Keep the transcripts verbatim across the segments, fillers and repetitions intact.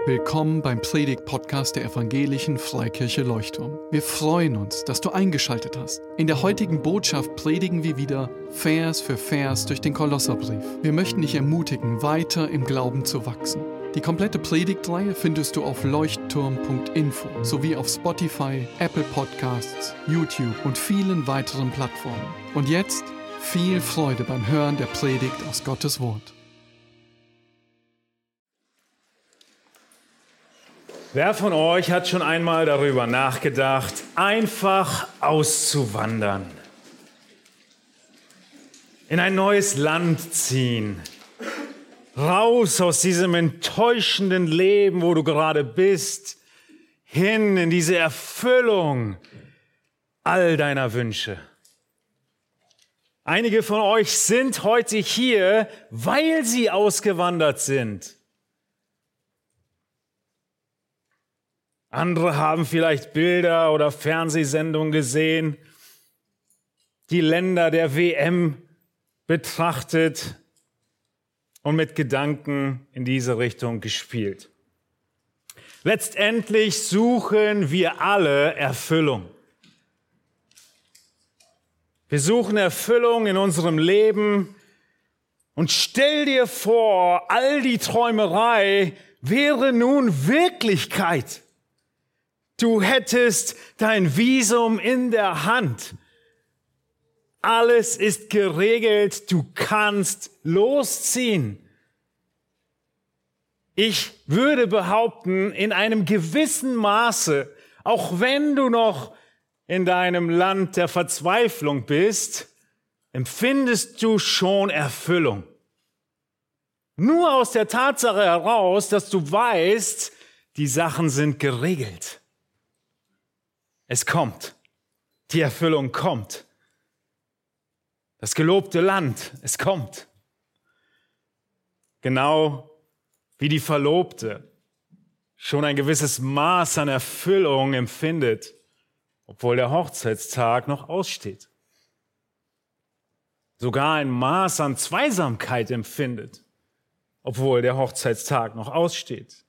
Willkommen beim Predigt-Podcast der Evangelischen Freikirche Leuchtturm. Wir freuen uns, dass du eingeschaltet hast. In der heutigen Botschaft predigen wir wieder Vers für Vers durch den Kolosserbrief. Wir möchten dich ermutigen, weiter im Glauben zu wachsen. Die komplette Predigtreihe findest du auf leuchtturm punkt info sowie auf Spotify, Apple Podcasts, YouTube und vielen weiteren Plattformen. Und jetzt viel Freude beim Hören der Predigt aus Gottes Wort. Wer von euch hat schon einmal darüber nachgedacht, einfach auszuwandern? In ein neues Land ziehen? Raus aus diesem enttäuschenden Leben, wo du gerade bist, hin in diese Erfüllung all deiner Wünsche. Einige von euch sind heute hier, weil sie ausgewandert sind. Andere haben vielleicht Bilder oder Fernsehsendungen gesehen, die Länder der W M betrachtet und mit Gedanken in diese Richtung gespielt. Letztendlich suchen wir alle Erfüllung. Wir suchen Erfüllung in unserem Leben und stell dir vor, all die Träumerei wäre nun Wirklichkeit. Du hättest dein Visum in der Hand. Alles ist geregelt, du kannst losziehen. Ich würde behaupten, in einem gewissen Maße, auch wenn du noch in deinem Land der Verzweiflung bist, empfindest du schon Erfüllung. Nur aus der Tatsache heraus, dass du weißt, die Sachen sind geregelt. Es kommt. Die Erfüllung kommt. Das gelobte Land, es kommt. Genau wie die Verlobte schon ein gewisses Maß an Erfüllung empfindet, obwohl der Hochzeitstag noch aussteht. Sogar ein Maß an Zweisamkeit empfindet, obwohl der Hochzeitstag noch aussteht.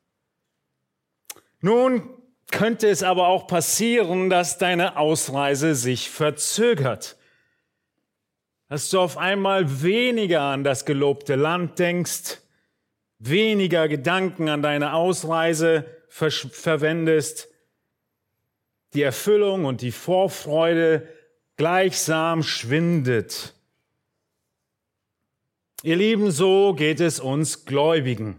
Nun könnte es aber auch passieren, dass deine Ausreise sich verzögert. Dass du auf einmal weniger an das gelobte Land denkst, weniger Gedanken an deine Ausreise ver- verwendest, die Erfüllung und die Vorfreude gleichsam schwindet. Ihr Lieben, so geht es uns Gläubigen.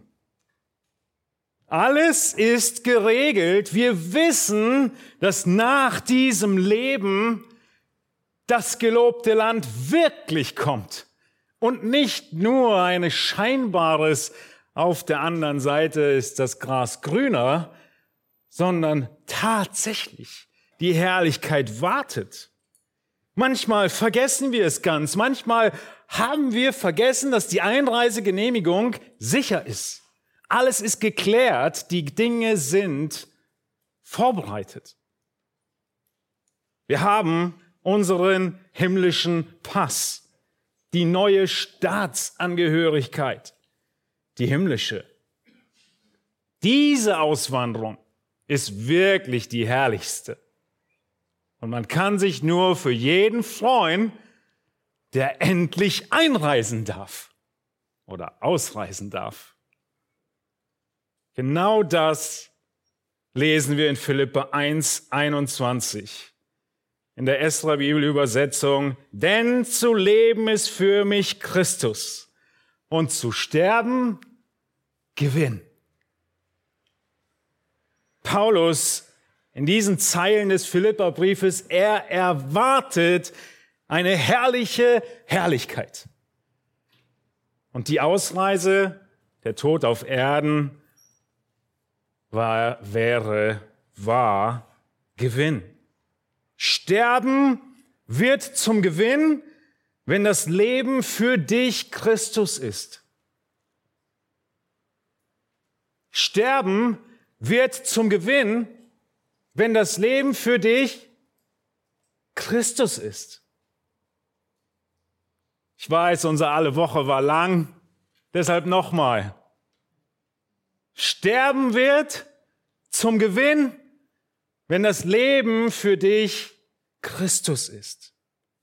Alles ist geregelt. Wir wissen, dass nach diesem Leben das gelobte Land wirklich kommt und nicht nur ein scheinbares, auf der anderen Seite ist das Gras grüner, sondern tatsächlich die Herrlichkeit wartet. Manchmal vergessen wir es ganz. Manchmal haben wir vergessen, dass die Einreisegenehmigung sicher ist. Alles ist geklärt, die Dinge sind vorbereitet. Wir haben unseren himmlischen Pass, die neue Staatsangehörigkeit, die himmlische. Diese Auswanderung ist wirklich die herrlichste. Und man kann sich nur für jeden freuen, der endlich einreisen darf oder ausreisen darf. Genau das lesen wir in Philipper eins, einundzwanzig. In der Esra-Bibelübersetzung, denn zu leben ist für mich Christus und zu sterben Gewinn. Paulus in diesen Zeilen des Philipperbriefes, er erwartet eine herrliche Herrlichkeit. Und die Ausreise, der Tod auf Erden, war, wäre, war Gewinn. Sterben wird zum Gewinn, wenn das Leben für dich Christus ist. Sterben wird zum Gewinn, wenn das Leben für dich Christus ist. Ich weiß, unsere alle Woche war lang, deshalb nochmal. Sterben wird zum Gewinn, wenn das Leben für dich Christus ist.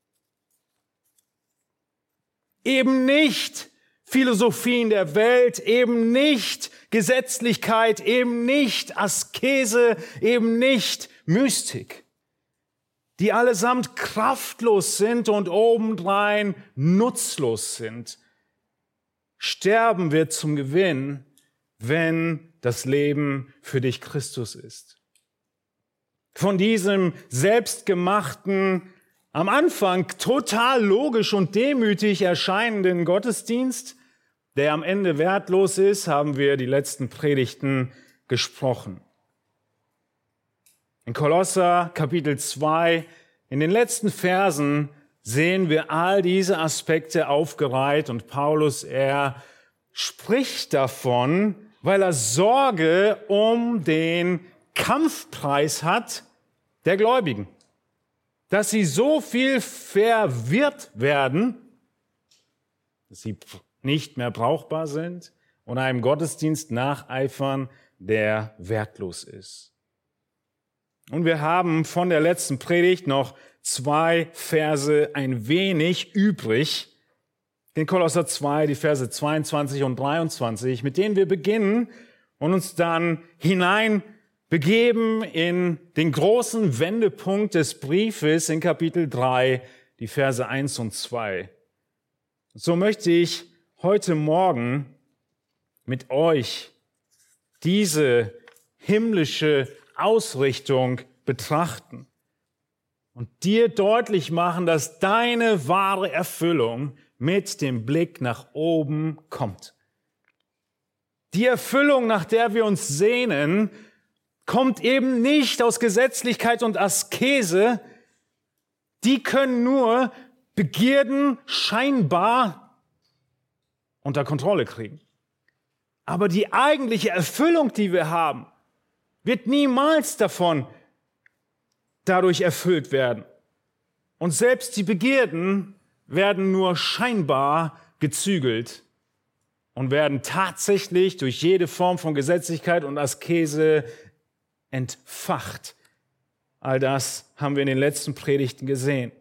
Eben nicht Philosophien der Welt, eben nicht Gesetzlichkeit, eben nicht Askese, eben nicht Mystik, die allesamt kraftlos sind und obendrein nutzlos sind. Sterben wird zum Gewinn, wenn das Leben für dich Christus ist. Von diesem selbstgemachten, am Anfang total logisch und demütig erscheinenden Gottesdienst, der am Ende wertlos ist, haben wir die letzten Predigten gesprochen. In Kolosser Kapitel zwei, in den letzten Versen, sehen wir all diese Aspekte aufgereiht und Paulus, er spricht davon, weil er Sorge um den Kampfpreis hat der Gläubigen, dass sie so viel verwirrt werden, dass sie nicht mehr brauchbar sind und einem Gottesdienst nacheifern, der wertlos ist. Und wir haben von der letzten Predigt noch zwei Verse ein wenig übrig, in Kolosser zwei, die Verse zweiundzwanzig und dreiundzwanzig, mit denen wir beginnen und uns dann hinein begeben in den großen Wendepunkt des Briefes in Kapitel drei, die Verse eins und zwei. So möchte ich heute Morgen mit euch diese himmlische Ausrichtung betrachten und dir deutlich machen, dass deine wahre Erfüllung mit dem Blick nach oben kommt. Die Erfüllung, nach der wir uns sehnen, kommt eben nicht aus Gesetzlichkeit und Askese. Die können nur Begierden scheinbar unter Kontrolle kriegen. Aber die eigentliche Erfüllung, die wir haben, wird niemals davon dadurch erfüllt werden. Und selbst die Begierden werden nur scheinbar gezügelt und werden tatsächlich durch jede Form von Gesetzlichkeit und Askese entfacht. All das haben wir in den letzten Predigten gesehen.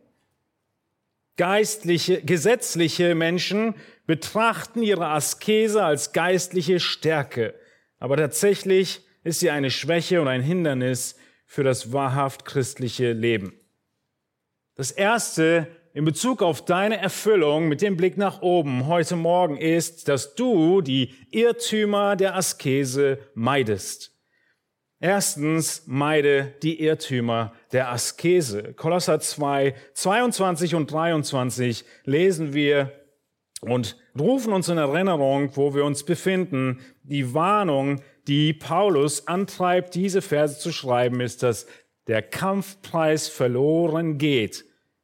Geistliche, gesetzliche Menschen betrachten ihre Askese als geistliche Stärke, aber tatsächlich ist sie eine Schwäche und ein Hindernis für das wahrhaft christliche Leben. Das Erste in Bezug auf deine Erfüllung mit dem Blick nach oben heute Morgen ist, dass du die Irrtümer der Askese meidest. Erstens, meide die Irrtümer der Askese. Kolosser zwei, zweiundzwanzig und dreiundzwanzig lesen wir und rufen uns in Erinnerung, wo wir uns befinden. Die Warnung, die Paulus antreibt, diese Verse zu schreiben, ist, dass der Kampfpreis verloren geht.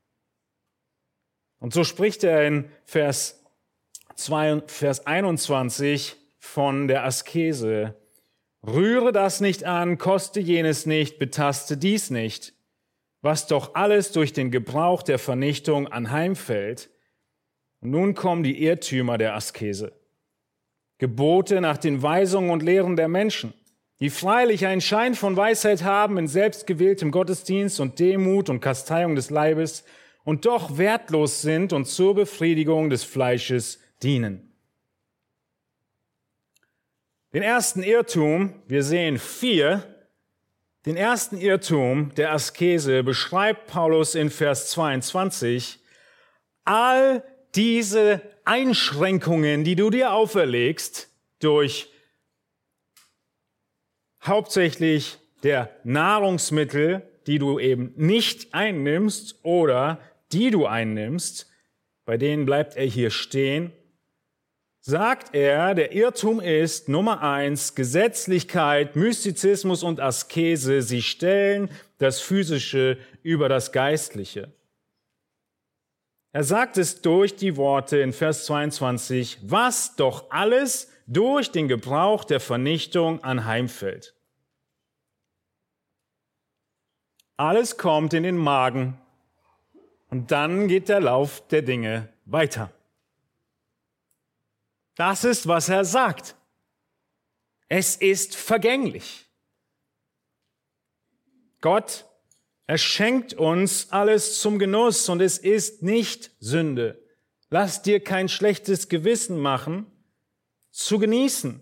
Und so spricht er in Vers, zwei, Vers einundzwanzig von der Askese. Rühre das nicht an, koste jenes nicht, betaste dies nicht, was doch alles durch den Gebrauch der Vernichtung anheimfällt. Und nun kommen die Irrtümer der Askese. Gebote nach den Weisungen und Lehren der Menschen, die freilich einen Schein von Weisheit haben in selbstgewähltem Gottesdienst und Demut und Kasteiung des Leibes und doch wertlos sind und zur Befriedigung des Fleisches dienen. Den ersten Irrtum, wir sehen vier, den ersten Irrtum der Askese beschreibt Paulus in Vers zweiundzwanzig. All diese Einschränkungen, die du dir auferlegst, durch hauptsächlich der Nahrungsmittel, die du eben nicht einnimmst oder die du einnimmst, bei denen bleibt er hier stehen, sagt er, der Irrtum ist Nummer eins, Gesetzlichkeit, Mystizismus und Askese. Sie stellen das Physische über das Geistliche. Er sagt es durch die Worte in Vers zweiundzwanzig, was doch alles durch den Gebrauch der Vernichtung anheimfällt. Alles kommt in den Magen und dann geht der Lauf der Dinge weiter. Das ist, was er sagt. Es ist vergänglich. Gott, er schenkt uns alles zum Genuss und es ist nicht Sünde. Lass dir kein schlechtes Gewissen machen, zu genießen.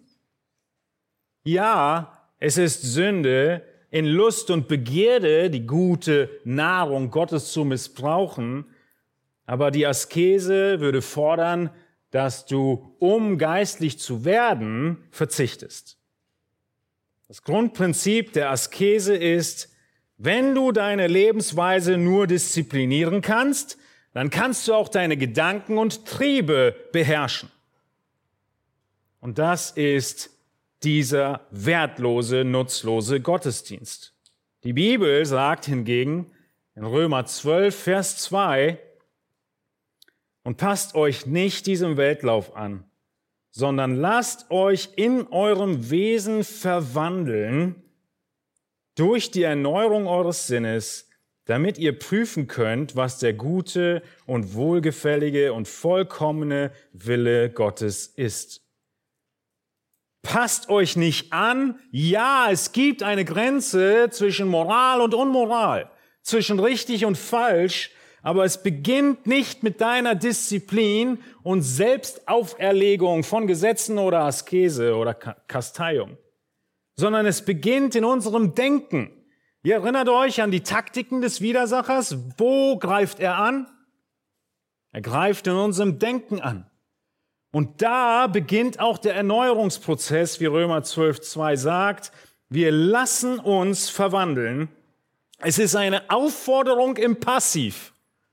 Ja, es ist Sünde, in Lust und Begierde die gute Nahrung Gottes zu missbrauchen, aber die Askese würde fordern, dass du, um geistlich zu werden, verzichtest. Das Grundprinzip der Askese ist, wenn du deine Lebensweise nur disziplinieren kannst, dann kannst du auch deine Gedanken und Triebe beherrschen. Und das ist dieser wertlose, nutzlose Gottesdienst. Die Bibel sagt hingegen in Römer zwölf, Vers zwei, und passt euch nicht diesem Weltlauf an, sondern lasst euch in eurem Wesen verwandeln durch die Erneuerung eures Sinnes, damit ihr prüfen könnt, was der gute und wohlgefällige und vollkommene Wille Gottes ist. Passt euch nicht an. Ja, es gibt eine Grenze zwischen Moral und Unmoral, zwischen richtig und falsch, aber es beginnt nicht mit deiner Disziplin und Selbstauferlegung von Gesetzen oder Askese oder Kasteiung, sondern es beginnt in unserem Denken. Ihr erinnert euch an die Taktiken des Widersachers. Wo greift er an? Er greift in unserem Denken an. Und da beginnt auch der Erneuerungsprozess, wie Römer zwölf, zwei sagt. Wir lassen uns verwandeln. Es ist eine Aufforderung im Passiv.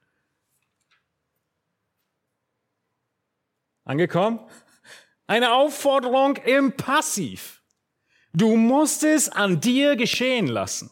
Angekommen? Eine Aufforderung im Passiv. Du musst es an dir geschehen lassen.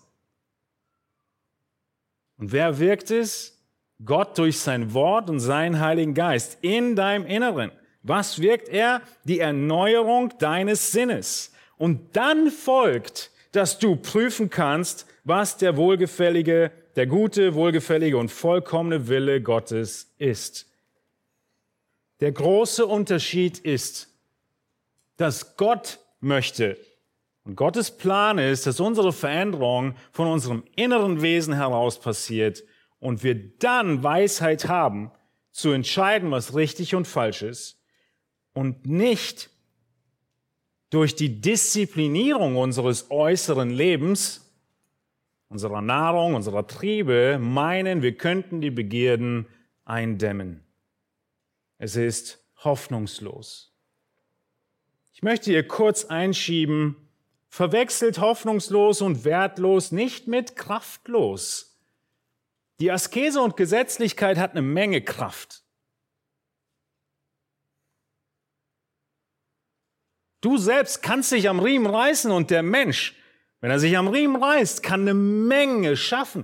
Und wer wirkt es? Gott durch sein Wort und seinen Heiligen Geist in deinem Inneren. Was wirkt er? Die Erneuerung deines Sinnes. Und dann folgt, dass du prüfen kannst, was der wohlgefällige, der gute, wohlgefällige und vollkommene Wille Gottes ist. Der große Unterschied ist, dass Gott möchte und Gottes Plan ist, dass unsere Veränderung von unserem inneren Wesen heraus passiert und wir dann Weisheit haben, zu entscheiden, was richtig und falsch ist und nicht durch die Disziplinierung unseres äußeren Lebens, unserer Nahrung, unserer Triebe meinen, wir könnten die Begierden eindämmen. Es ist hoffnungslos. Ich möchte hier kurz einschieben, verwechselt hoffnungslos und wertlos nicht mit kraftlos. Die Askese und Gesetzlichkeit hat eine Menge Kraft. Du selbst kannst dich am Riemen reißen und der Mensch, wenn er sich am Riemen reißt, kann eine Menge schaffen.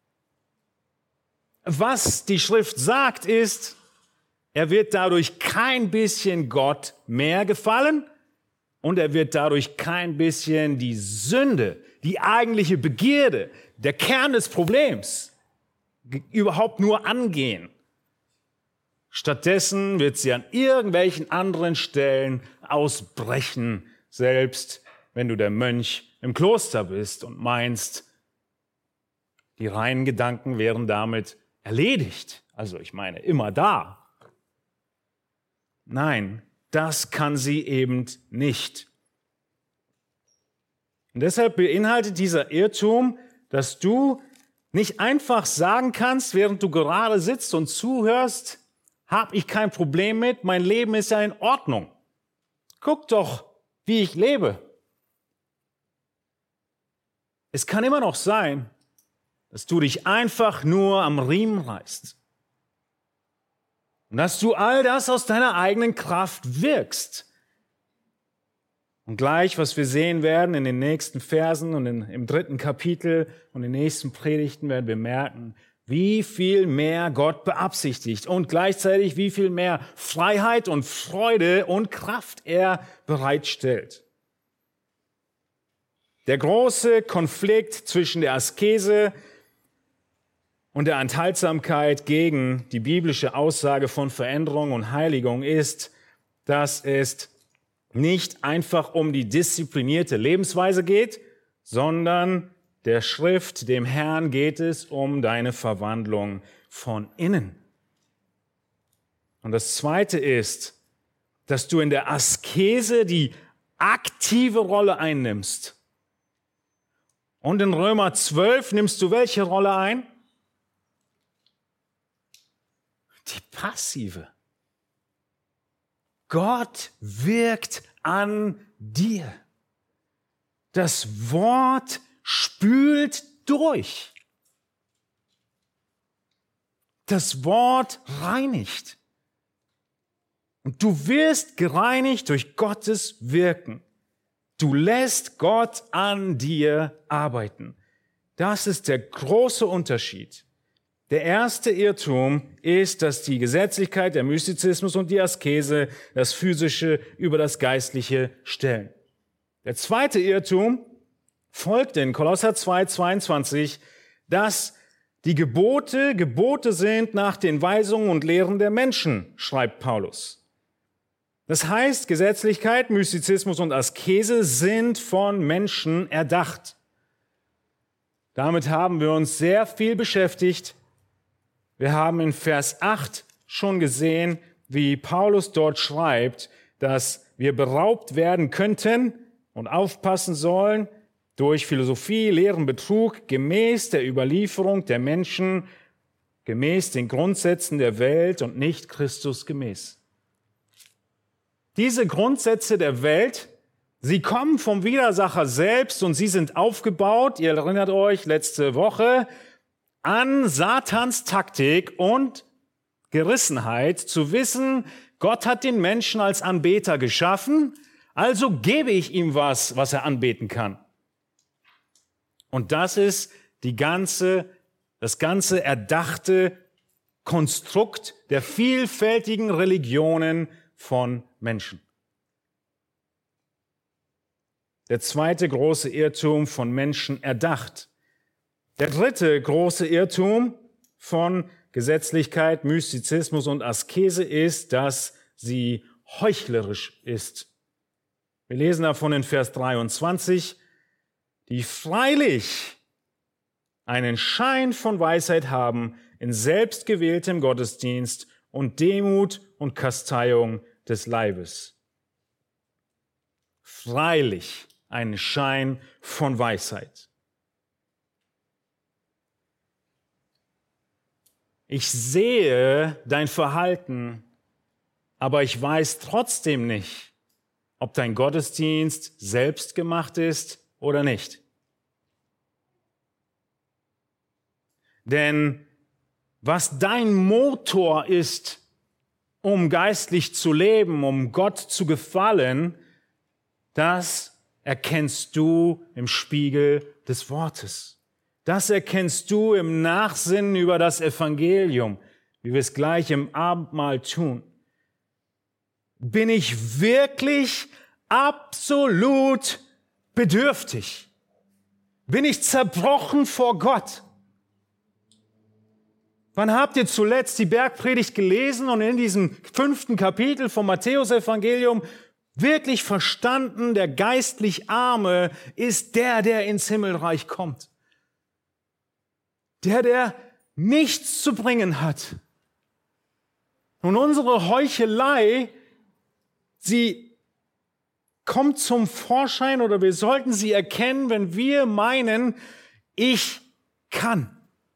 Was die Schrift sagt ist, er wird dadurch kein bisschen Gott mehr gefallen und er wird dadurch kein bisschen die Sünde, die eigentliche Begierde, der Kern des Problems überhaupt nur angehen. Stattdessen wird sie an irgendwelchen anderen Stellen ausbrechen, selbst wenn du der Mönch im Kloster bist und meinst, die reinen Gedanken wären damit erledigt. Also ich meine, immer da. Nein, das kann sie eben nicht. Und deshalb beinhaltet dieser Irrtum, dass du nicht einfach sagen kannst, während du gerade sitzt und zuhörst, habe ich kein Problem mit, mein Leben ist ja in Ordnung. Guck doch, wie ich lebe. Es kann immer noch sein, dass du dich einfach nur am Riemen reißt. Und dass du all das aus deiner eigenen Kraft wirkst. Und gleich, was wir sehen werden in den nächsten Versen und in, im dritten Kapitel und in den nächsten Predigten, werden wir merken, wie viel mehr Gott beabsichtigt und gleichzeitig wie viel mehr Freiheit und Freude und Kraft er bereitstellt. Der große Konflikt zwischen der Askese und der Enthaltsamkeit gegen die biblische Aussage von Veränderung und Heiligung ist, dass es nicht einfach um die disziplinierte Lebensweise geht, sondern der Schrift, dem Herrn, geht es um deine Verwandlung von innen. Und das Zweite ist, dass du in der Askese die aktive Rolle einnimmst. Und in Römer zwölf nimmst du welche Rolle ein? Die passive. Gott wirkt an dir. Das Wort spült durch. Das Wort reinigt. Und du wirst gereinigt durch Gottes Wirken. Du lässt Gott an dir arbeiten. Das ist der große Unterschied. Der erste Irrtum ist, dass die Gesetzlichkeit, der Mystizismus und die Askese das Physische über das Geistliche stellen. Der zweite Irrtum folgt in Kolosser zwei, zweiundzwanzig, dass die Gebote Gebote sind nach den Weisungen und Lehren der Menschen, schreibt Paulus. Das heißt, Gesetzlichkeit, Mystizismus und Askese sind von Menschen erdacht. Damit haben wir uns sehr viel beschäftigt. Wir haben in Vers acht schon gesehen, wie Paulus dort schreibt, dass wir beraubt werden könnten und aufpassen sollen durch Philosophie, Lehren, Betrug, gemäß der Überlieferung der Menschen, gemäß den Grundsätzen der Welt und nicht Christus gemäß. Diese Grundsätze der Welt, sie kommen vom Widersacher selbst und sie sind aufgebaut, ihr erinnert euch, letzte Woche, an Satans Taktik und Gerissenheit, zu wissen, Gott hat den Menschen als Anbeter geschaffen, also gebe ich ihm was, was er anbeten kann. Und das ist die ganze, das ganze erdachte Konstrukt der vielfältigen Religionen von Menschen. Der zweite große Irrtum von Menschen erdacht. Der dritte große Irrtum von Gesetzlichkeit, Mystizismus und Askese ist, dass sie heuchlerisch ist. Wir lesen davon in Vers dreiundzwanzig, die freilich einen Schein von Weisheit haben in selbstgewähltem Gottesdienst und Demut und Kasteiung des Leibes. Freilich einen Schein von Weisheit. Ich sehe dein Verhalten, aber ich weiß trotzdem nicht, ob dein Gottesdienst selbst gemacht ist oder nicht. Denn was dein Motor ist, um geistlich zu leben, um Gott zu gefallen, das erkennst du im Spiegel des Wortes. Das erkennst du im Nachsinnen über das Evangelium, wie wir es gleich im Abendmahl tun. Bin ich wirklich absolut bedürftig? Bin ich zerbrochen vor Gott? Wann habt ihr zuletzt die Bergpredigt gelesen und in diesem fünften Kapitel vom Matthäusevangelium wirklich verstanden, der geistlich Arme ist der, der ins Himmelreich kommt? Der, der nichts zu bringen hat. Und unsere Heuchelei, sie kommt zum Vorschein oder wir sollten sie erkennen, wenn wir meinen, ich kann.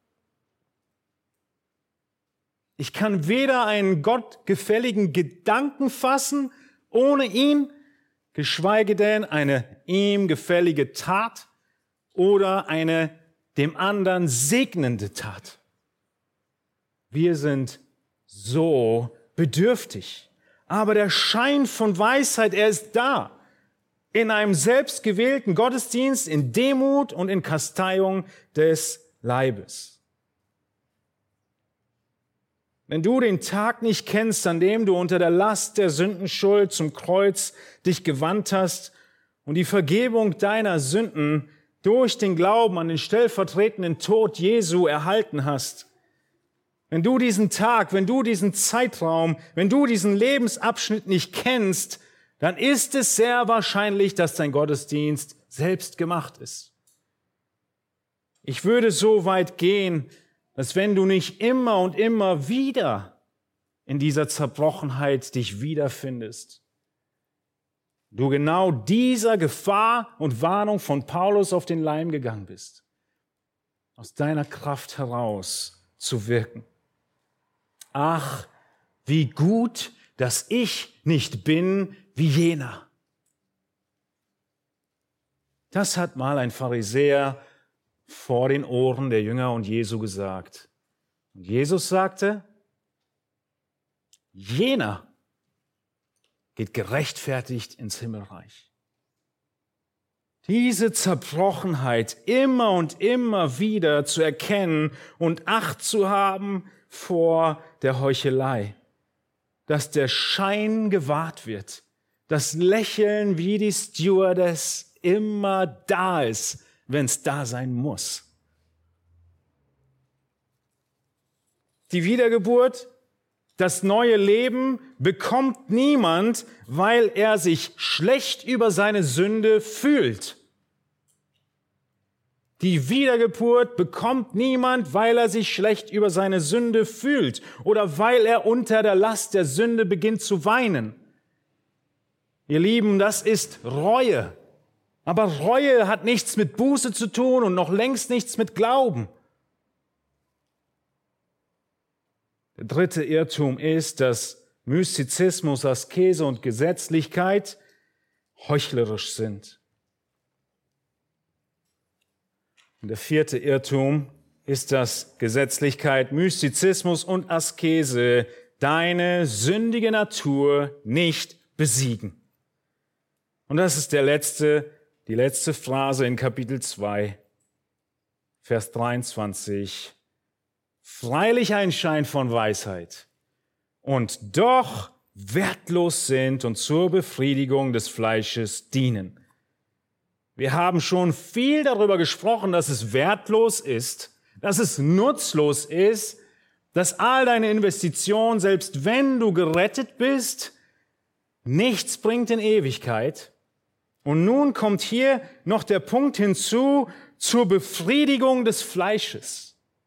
Ich kann weder einen gottgefälligen Gedanken fassen ohne ihn, geschweige denn eine ihm gefällige Tat oder eine dem anderen segnende Tat. Wir sind so bedürftig. Aber der Schein von Weisheit, er ist da. In einem selbstgewählten Gottesdienst, in Demut und in Kasteiung des Leibes. Wenn du den Tag nicht kennst, an dem du unter der Last der Sündenschuld zum Kreuz dich gewandt hast und die Vergebung deiner Sünden durch den Glauben an den stellvertretenden Tod Jesu erhalten hast, wenn du diesen Tag, wenn du diesen Zeitraum, wenn du diesen Lebensabschnitt nicht kennst, dann ist es sehr wahrscheinlich, dass dein Gottesdienst selbst gemacht ist. Ich würde so weit gehen, dass wenn du nicht immer und immer wieder in dieser Zerbrochenheit dich wiederfindest, du genau dieser Gefahr und Warnung von Paulus auf den Leim gegangen bist, aus deiner Kraft heraus zu wirken. Ach, wie gut, dass ich nicht bin wie jener. Das hat mal ein Pharisäer vor den Ohren der Jünger und Jesu gesagt. Und Jesus sagte, jener geht gerechtfertigt ins Himmelreich. Diese Zerbrochenheit immer und immer wieder zu erkennen und Acht zu haben vor der Heuchelei, dass der Schein gewahrt wird, das Lächeln wie die Stewardess immer da ist, wenn es da sein muss. Die Wiedergeburt, das neue Leben bekommt niemand, weil er sich schlecht über seine Sünde fühlt. Die Wiedergeburt bekommt niemand, weil er sich schlecht über seine Sünde fühlt oder weil er unter der Last der Sünde beginnt zu weinen. Ihr Lieben, das ist Reue. Aber Reue hat nichts mit Buße zu tun und noch längst nichts mit Glauben. Der dritte Irrtum ist, dass Mystizismus, Askese und Gesetzlichkeit heuchlerisch sind. Und der vierte Irrtum ist, dass Gesetzlichkeit, Mystizismus und Askese deine sündige Natur nicht besiegen. Und das ist der letzte, die letzte Phrase in Kapitel zwei, Vers dreiundzwanzig. Freilich ein Schein von Weisheit und doch wertlos sind und zur Befriedigung des Fleisches dienen. Wir haben schon viel darüber gesprochen, dass es wertlos ist, dass es nutzlos ist, dass all deine Investitionen, selbst wenn du gerettet bist, nichts bringt in Ewigkeit. Und nun kommt hier noch der Punkt hinzu, zur Befriedigung des Fleisches.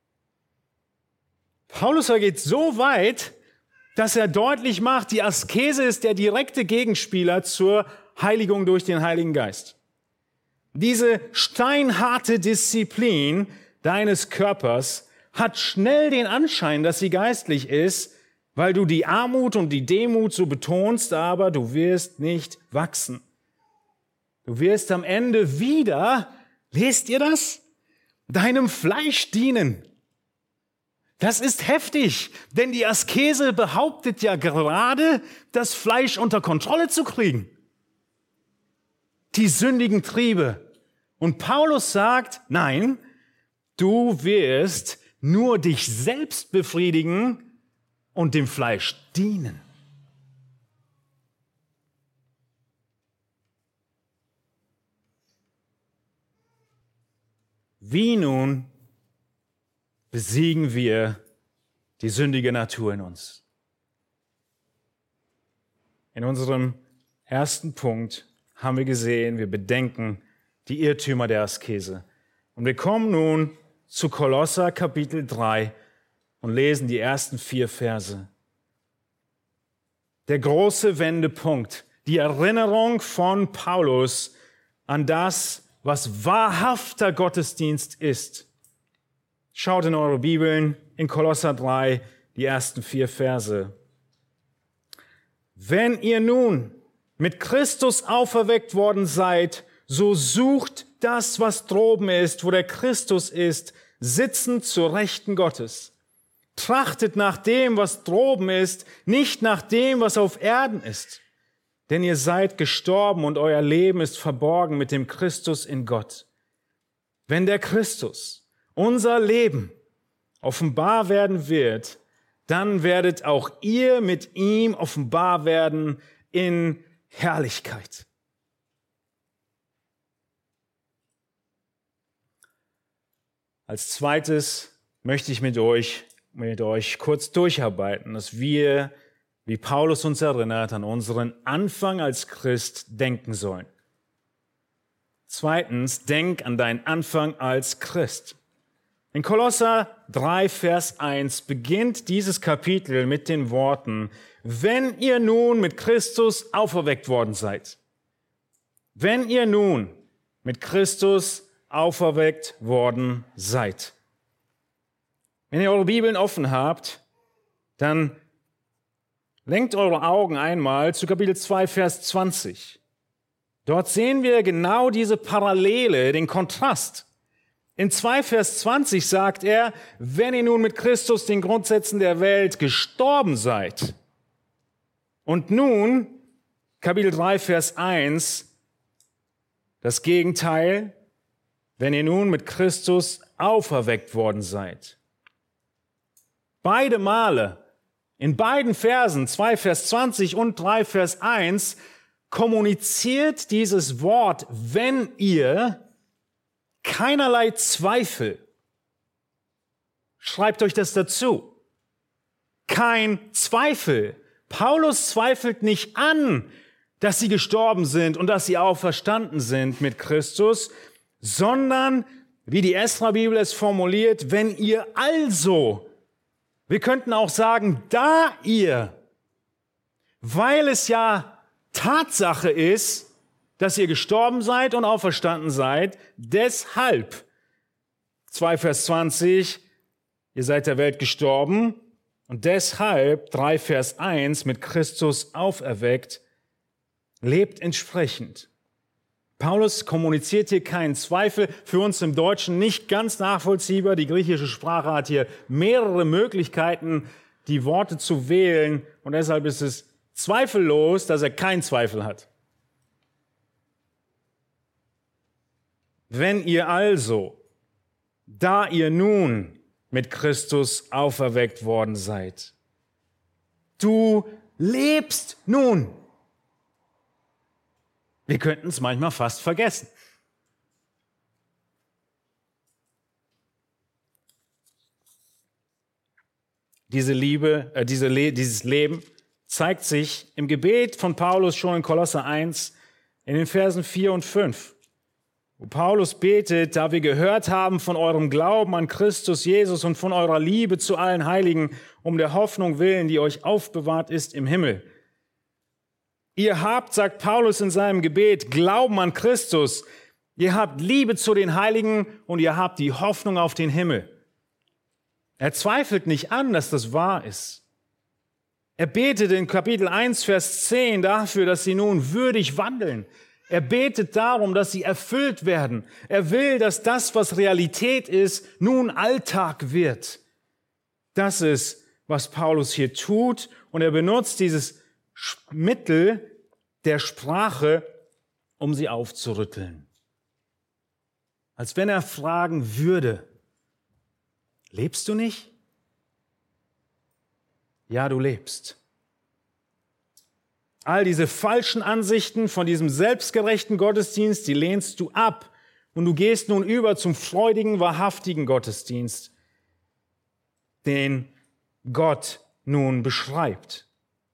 Paulus geht so weit, dass er deutlich macht, die Askese ist der direkte Gegenspieler zur Heiligung durch den Heiligen Geist. Diese steinharte Disziplin deines Körpers hat schnell den Anschein, dass sie geistlich ist, weil du die Armut und die Demut so betonst, aber du wirst nicht wachsen. Du wirst am Ende wieder, lest ihr das? Deinem Fleisch dienen. Das ist heftig, denn die Askese behauptet ja gerade, das Fleisch unter Kontrolle zu kriegen. Die sündigen Triebe. Und Paulus sagt, nein, du wirst nur dich selbst befriedigen und dem Fleisch dienen. Wie nun besiegen wir die sündige Natur in uns? In unserem ersten Punkt haben wir gesehen, wir bedenken die Irrtümer der Askese. Und wir kommen nun zu Kolosser Kapitel drei und lesen die ersten vier Verse. Der große Wendepunkt, die Erinnerung von Paulus an das, was wahrhafter Gottesdienst ist. Schaut in eure Bibeln, in Kolosser drei, die ersten vier Verse. Wenn ihr nun mit Christus auferweckt worden seid, so sucht das, was droben ist, wo der Christus ist, sitzend zur Rechten Gottes. Trachtet nach dem, was droben ist, nicht nach dem, was auf Erden ist. Denn ihr seid gestorben und euer Leben ist verborgen mit dem Christus in Gott. Wenn der Christus, unser Leben, offenbar werden wird, dann werdet auch ihr mit ihm offenbar werden in Herrlichkeit. Als zweites möchte ich mit euch, mit euch kurz durcharbeiten, dass wir wie Paulus uns erinnert, an unseren Anfang als Christ denken sollen. Zweitens, denk an deinen Anfang als Christ. In Kolosser drei, Vers eins beginnt dieses Kapitel mit den Worten: Wenn ihr nun mit Christus auferweckt worden seid. Wenn ihr nun mit Christus auferweckt worden seid. Wenn ihr eure Bibeln offen habt, dann lenkt eure Augen einmal zu Kapitel zwei, Vers zwanzig. Dort sehen wir genau diese Parallele, den Kontrast. In zwei, Vers zwanzig sagt er, wenn ihr nun mit Christus den Grundsätzen der Welt gestorben seid. Und nun, Kapitel drei, Vers eins, das Gegenteil, wenn ihr nun mit Christus auferweckt worden seid. Beide Male, in beiden Versen, zwei, Vers zwanzig und drei, Vers eins, kommuniziert dieses Wort, wenn ihr, keinerlei Zweifel. Schreibt euch das dazu. Kein Zweifel. Paulus zweifelt nicht an, dass sie gestorben sind und dass sie auferstanden sind mit Christus, sondern, wie die Esra-Bibel es formuliert, wenn ihr also, wir könnten auch sagen, da ihr, weil es ja Tatsache ist, dass ihr gestorben seid und auferstanden seid, deshalb, zwei Vers zwanzig, ihr seid der Welt gestorben und deshalb, drei Vers eins, mit Christus auferweckt, lebt entsprechend. Paulus kommuniziert hier keinen Zweifel, für uns im Deutschen nicht ganz nachvollziehbar. Die griechische Sprache hat hier mehrere Möglichkeiten, die Worte zu wählen und deshalb ist es zweifellos, dass er keinen Zweifel hat. Wenn ihr also, da ihr nun mit Christus auferweckt worden seid, du lebst nun. Wir könnten es manchmal fast vergessen. Diese Liebe, äh, diese Le- dieses Leben zeigt sich im Gebet von Paulus schon in Kolosser eins in den Versen vier und fünf. Wo Paulus betet, da wir gehört haben von eurem Glauben an Christus Jesus und von eurer Liebe zu allen Heiligen, um der Hoffnung willen, die euch aufbewahrt ist im Himmel. Ihr habt, sagt Paulus in seinem Gebet, Glauben an Christus. Ihr habt Liebe zu den Heiligen und ihr habt die Hoffnung auf den Himmel. Er zweifelt nicht an, dass das wahr ist. Er betet in Kapitel eins, Vers zehn dafür, dass sie nun würdig wandeln. Er betet darum, dass sie erfüllt werden. Er will, dass das, was Realität ist, nun Alltag wird. Das ist, was Paulus hier tut. Und er benutzt dieses Mittel der Sprache, um sie aufzurütteln. Als wenn er fragen würde, lebst du nicht? Ja, du lebst. All diese falschen Ansichten von diesem selbstgerechten Gottesdienst, die lehnst du ab. Und du gehst nun über zum freudigen, wahrhaftigen Gottesdienst, den Gott nun beschreibt.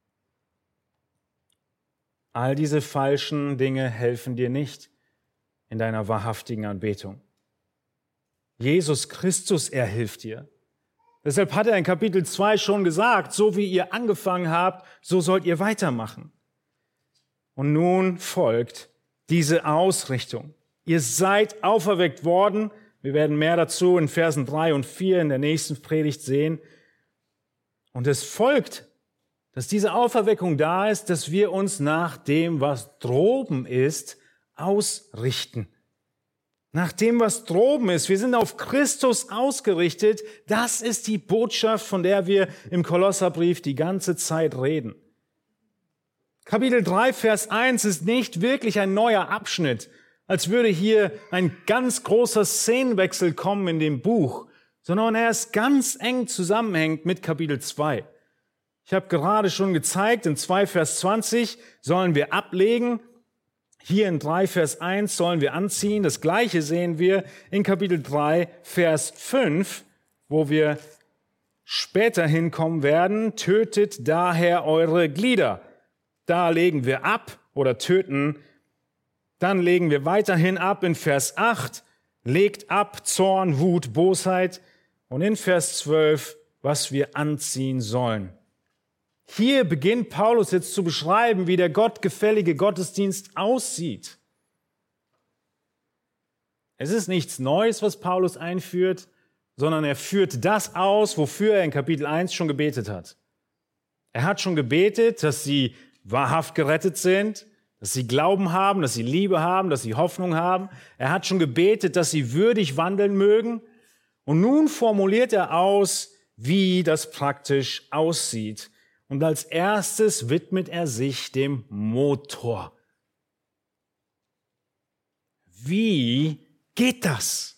All diese falschen Dinge helfen dir nicht in deiner wahrhaftigen Anbetung. Jesus Christus, er hilft dir. Deshalb hat er in Kapitel zwei schon gesagt, so wie ihr angefangen habt, so sollt ihr weitermachen. Und nun folgt diese Ausrichtung. Ihr seid auferweckt worden. Wir werden mehr dazu in Versen drei und vier in der nächsten Predigt sehen. Und es folgt, dass diese Auferweckung da ist, dass wir uns nach dem, was droben ist, ausrichten. Nach dem, was droben ist. Wir sind auf Christus ausgerichtet. Das ist die Botschaft, von der wir im Kolosserbrief die ganze Zeit reden. Kapitel drei, Vers eins ist nicht wirklich ein neuer Abschnitt, als würde hier ein ganz großer Szenenwechsel kommen in dem Buch, sondern er ist ganz eng zusammenhängend mit Kapitel zwei. Ich habe gerade schon gezeigt, in zwei, Vers zwanzig sollen wir ablegen. Hier in drei, Vers eins sollen wir anziehen. Das Gleiche sehen wir in Kapitel drei, Vers fünf, wo wir später hinkommen werden, tötet daher eure Glieder. Da legen wir ab oder töten. Dann legen wir weiterhin ab in Vers acht. Legt ab Zorn, Wut, Bosheit. Und in Vers zwölf, was wir anziehen sollen. Hier beginnt Paulus jetzt zu beschreiben, wie der gottgefällige Gottesdienst aussieht. Es ist nichts Neues, was Paulus einführt, sondern er führt das aus, wofür er in Kapitel eins schon gebetet hat. Er hat schon gebetet, dass sie wahrhaft gerettet sind, dass sie Glauben haben, dass sie Liebe haben, dass sie Hoffnung haben. Er hat schon gebetet, dass sie würdig wandeln mögen. Und nun formuliert er aus, wie das praktisch aussieht. Und als erstes widmet er sich dem Motor. Wie geht das?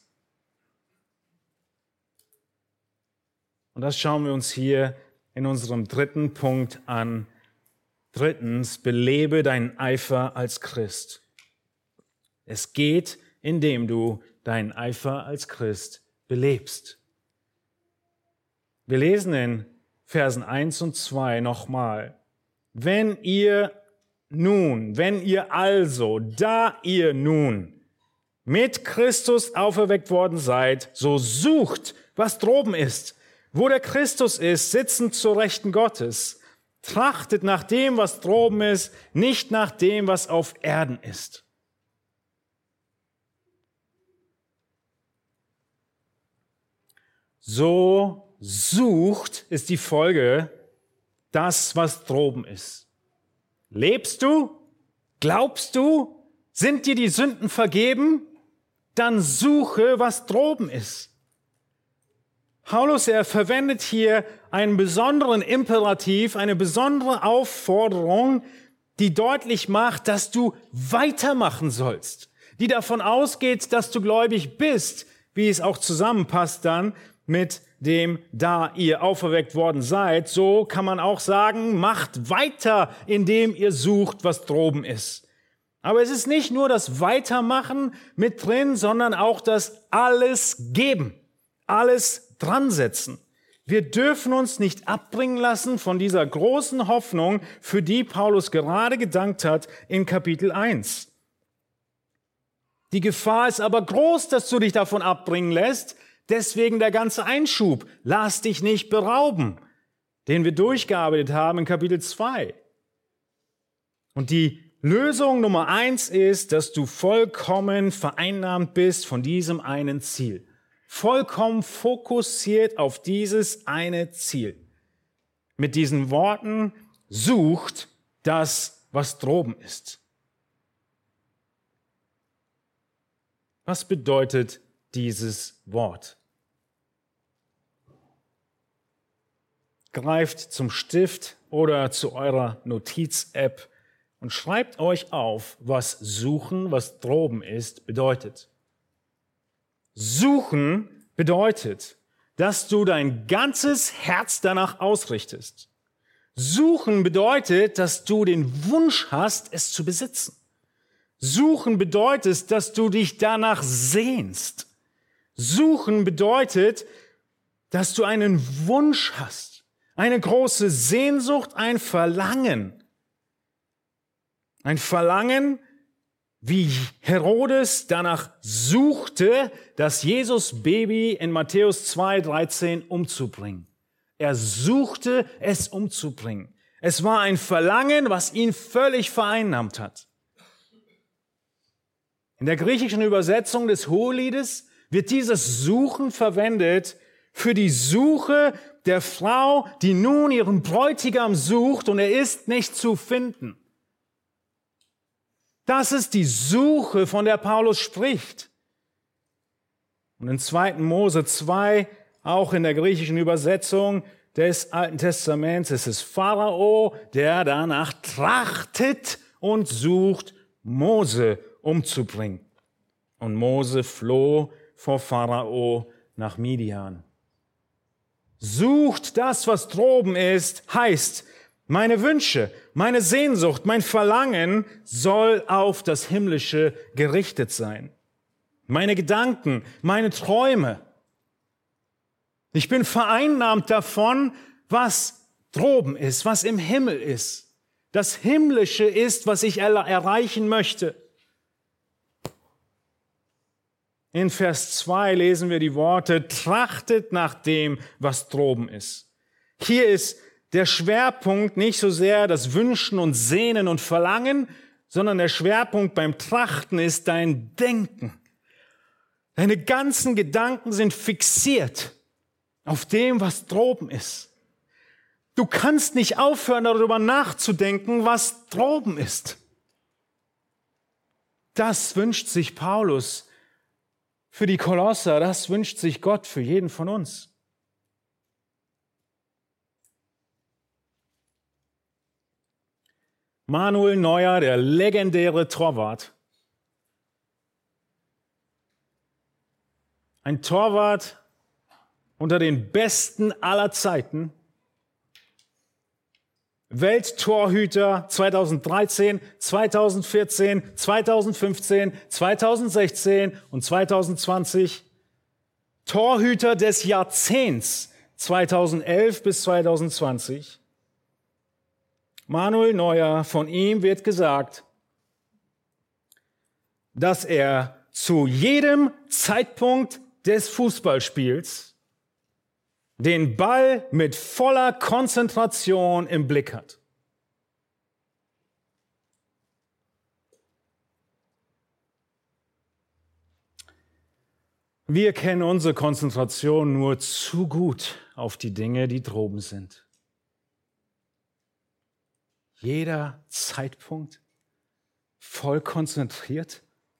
Und das schauen wir uns hier in unserem dritten Punkt an. Drittens, belebe deinen Eifer als Christ. Es geht, indem du deinen Eifer als Christ belebst. Wir lesen in Versen eins und zwei nochmal. Wenn ihr nun, wenn ihr also, da ihr nun mit Christus auferweckt worden seid, so sucht, was droben ist, wo der Christus ist, sitzend zur Rechten Gottes. Trachtet nach dem, was droben ist, nicht nach dem, was auf Erden ist. So sucht, ist die Folge, das, was droben ist. Lebst du? Glaubst du? Sind dir die Sünden vergeben? Dann suche, was droben ist. Paulus, er verwendet hier einen besonderen Imperativ, eine besondere Aufforderung, die deutlich macht, dass du weitermachen sollst, die davon ausgeht, dass du gläubig bist, wie es auch zusammenpasst dann mit dem, da ihr auferweckt worden seid. So kann man auch sagen, macht weiter, indem ihr sucht, was droben ist. Aber es ist nicht nur das Weitermachen mit drin, sondern auch das Alles geben, alles dran setzen. Wir dürfen uns nicht abbringen lassen von dieser großen Hoffnung, für die Paulus gerade gedankt hat in Kapitel eins. Die Gefahr ist aber groß, dass du dich davon abbringen lässt. Deswegen der ganze Einschub. Lass dich nicht berauben, den wir durchgearbeitet haben in Kapitel zwei. Und die Lösung Nummer eins ist, dass du vollkommen vereinnahmt bist von diesem einen Ziel. Vollkommen fokussiert auf dieses eine Ziel. Mit diesen Worten, sucht das, was droben ist. Was bedeutet dieses Wort? Greift zum Stift oder zu eurer Notiz-App und schreibt euch auf, was suchen, was droben ist, bedeutet. Suchen bedeutet, dass du dein ganzes Herz danach ausrichtest. Suchen bedeutet, dass du den Wunsch hast, es zu besitzen. Suchen bedeutet, dass du dich danach sehnst. Suchen bedeutet, dass du einen Wunsch hast, eine große Sehnsucht, ein Verlangen. Ein Verlangen, wie Herodes danach suchte, das Jesus-Baby in Matthäus zwei dreizehn umzubringen. Er suchte, es umzubringen. Es war ein Verlangen, was ihn völlig vereinnahmt hat. In der griechischen Übersetzung des Hoheliedes wird dieses Suchen verwendet für die Suche der Frau, die nun ihren Bräutigam sucht und er ist nicht zu finden. Das ist die Suche, von der Paulus spricht. Und in zweiten Mose zwei, auch in der griechischen Übersetzung des Alten Testaments, ist es Pharao, der danach trachtet und sucht, Mose umzubringen. Und Mose floh vor Pharao nach Midian. Sucht das, was droben ist, heißt, meine Wünsche, meine Sehnsucht, mein Verlangen soll auf das Himmlische gerichtet sein. Meine Gedanken, meine Träume Ich bin vereinnahmt davon, was droben ist, was im Himmel ist. Das Himmlische ist, was ich er- erreichen möchte. In Vers zwei lesen wir die Worte, trachtet nach dem, was droben ist. Hier ist der Schwerpunkt nicht so sehr das Wünschen und Sehnen und Verlangen, sondern der Schwerpunkt beim Trachten ist dein Denken. Deine ganzen Gedanken sind fixiert auf dem, was droben ist. Du kannst nicht aufhören, darüber nachzudenken, was droben ist. Das wünscht sich Paulus für die Kolosser, das wünscht sich Gott für jeden von uns. Manuel Neuer, der legendäre Torwart. Ein Torwart unter den Besten aller Zeiten. Welttorhüter zweitausenddreizehn, zweitausendvierzehn, zweitausendfünfzehn, zweitausendsechzehn und zweitausendzwanzig. Torhüter des Jahrzehnts zweitausendelf bis zweitausendzwanzig. Manuel Neuer, von ihm wird gesagt, dass er zu jedem Zeitpunkt des Fußballspiels den Ball mit voller Konzentration im Blick hat. Wir kennen unsere Konzentration nur zu gut auf die Dinge, die droben sind. Jeder Zeitpunkt voll konzentriert.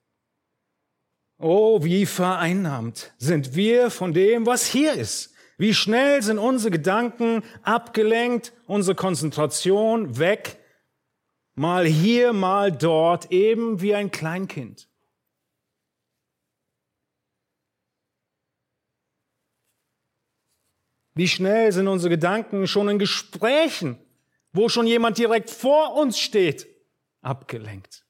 Oh, wie vereinnahmt sind wir von dem, was hier ist. Wie schnell sind unsere Gedanken abgelenkt, unsere Konzentration weg. Mal hier, mal dort, eben wie ein Kleinkind. Wie schnell sind unsere Gedanken schon in Gesprächen, wo schon jemand direkt vor uns steht, abgelenkt.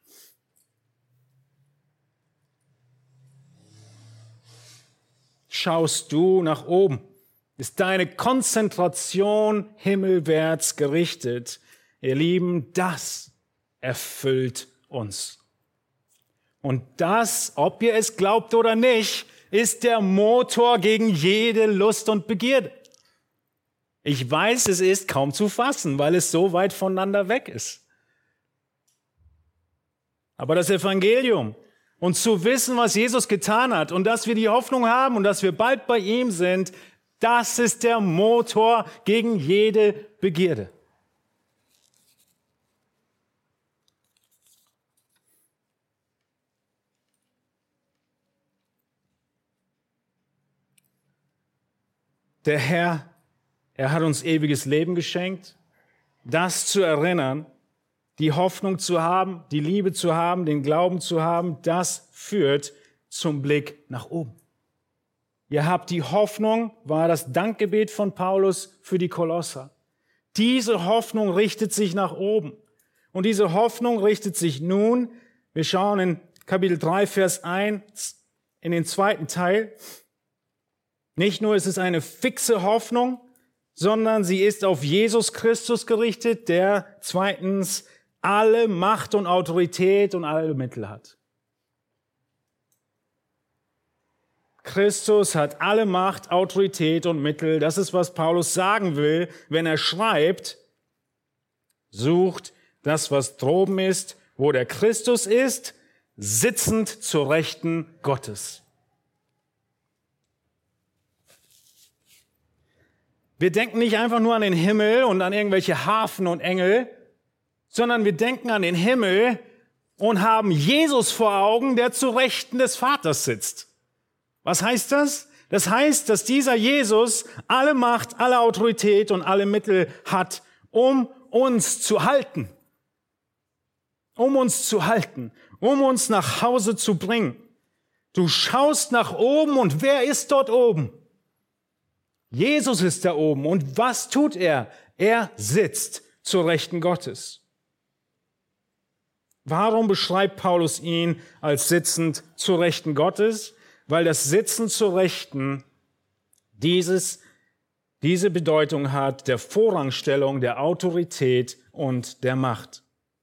Schaust du nach oben, ist deine Konzentration himmelwärts gerichtet. Ihr Lieben, das erfüllt uns. Und das, ob ihr es glaubt oder nicht, ist der Motor gegen jede Lust und Begierde. Ich weiß, es ist kaum zu fassen, weil es so weit voneinander weg ist. Aber das Evangelium und zu wissen, was Jesus getan hat und dass wir die Hoffnung haben und dass wir bald bei ihm sind, das ist der Motor gegen jede Begierde. Der Herr, er hat uns ewiges Leben geschenkt, das zu erinnern, die Hoffnung zu haben, die Liebe zu haben, den Glauben zu haben, das führt zum Blick nach oben. Ihr habt die Hoffnung, war das Dankgebet von Paulus für die Kolosser. Diese Hoffnung richtet sich nach oben. Und diese Hoffnung richtet sich nun, wir schauen in Kapitel drei, Vers eins, in den zweiten Teil. Nicht nur ist es eine fixe Hoffnung, sondern sie ist auf Jesus Christus gerichtet, der zweitens alle Macht und Autorität und alle Mittel hat. Christus hat alle Macht, Autorität und Mittel. Das ist, was Paulus sagen will, wenn er schreibt, sucht das, was droben ist, wo der Christus ist, sitzend zur Rechten Gottes. Wir denken nicht einfach nur an den Himmel und an irgendwelche Hafen und Engel, sondern wir denken an den Himmel und haben Jesus vor Augen, der zu Rechten des Vaters sitzt. Was heißt das? Das heißt, dass dieser Jesus alle Macht, alle Autorität und alle Mittel hat, um uns zu halten. Um uns zu halten, um uns nach Hause zu bringen. Du schaust nach oben und wer ist dort oben? Jesus ist da oben. Und was tut er? Er sitzt zur Rechten Gottes. Warum beschreibt Paulus ihn als sitzend zur Rechten Gottes? Weil das Sitzen zur Rechten dieses, diese Bedeutung hat der Vorrangstellung, der Autorität und der Macht.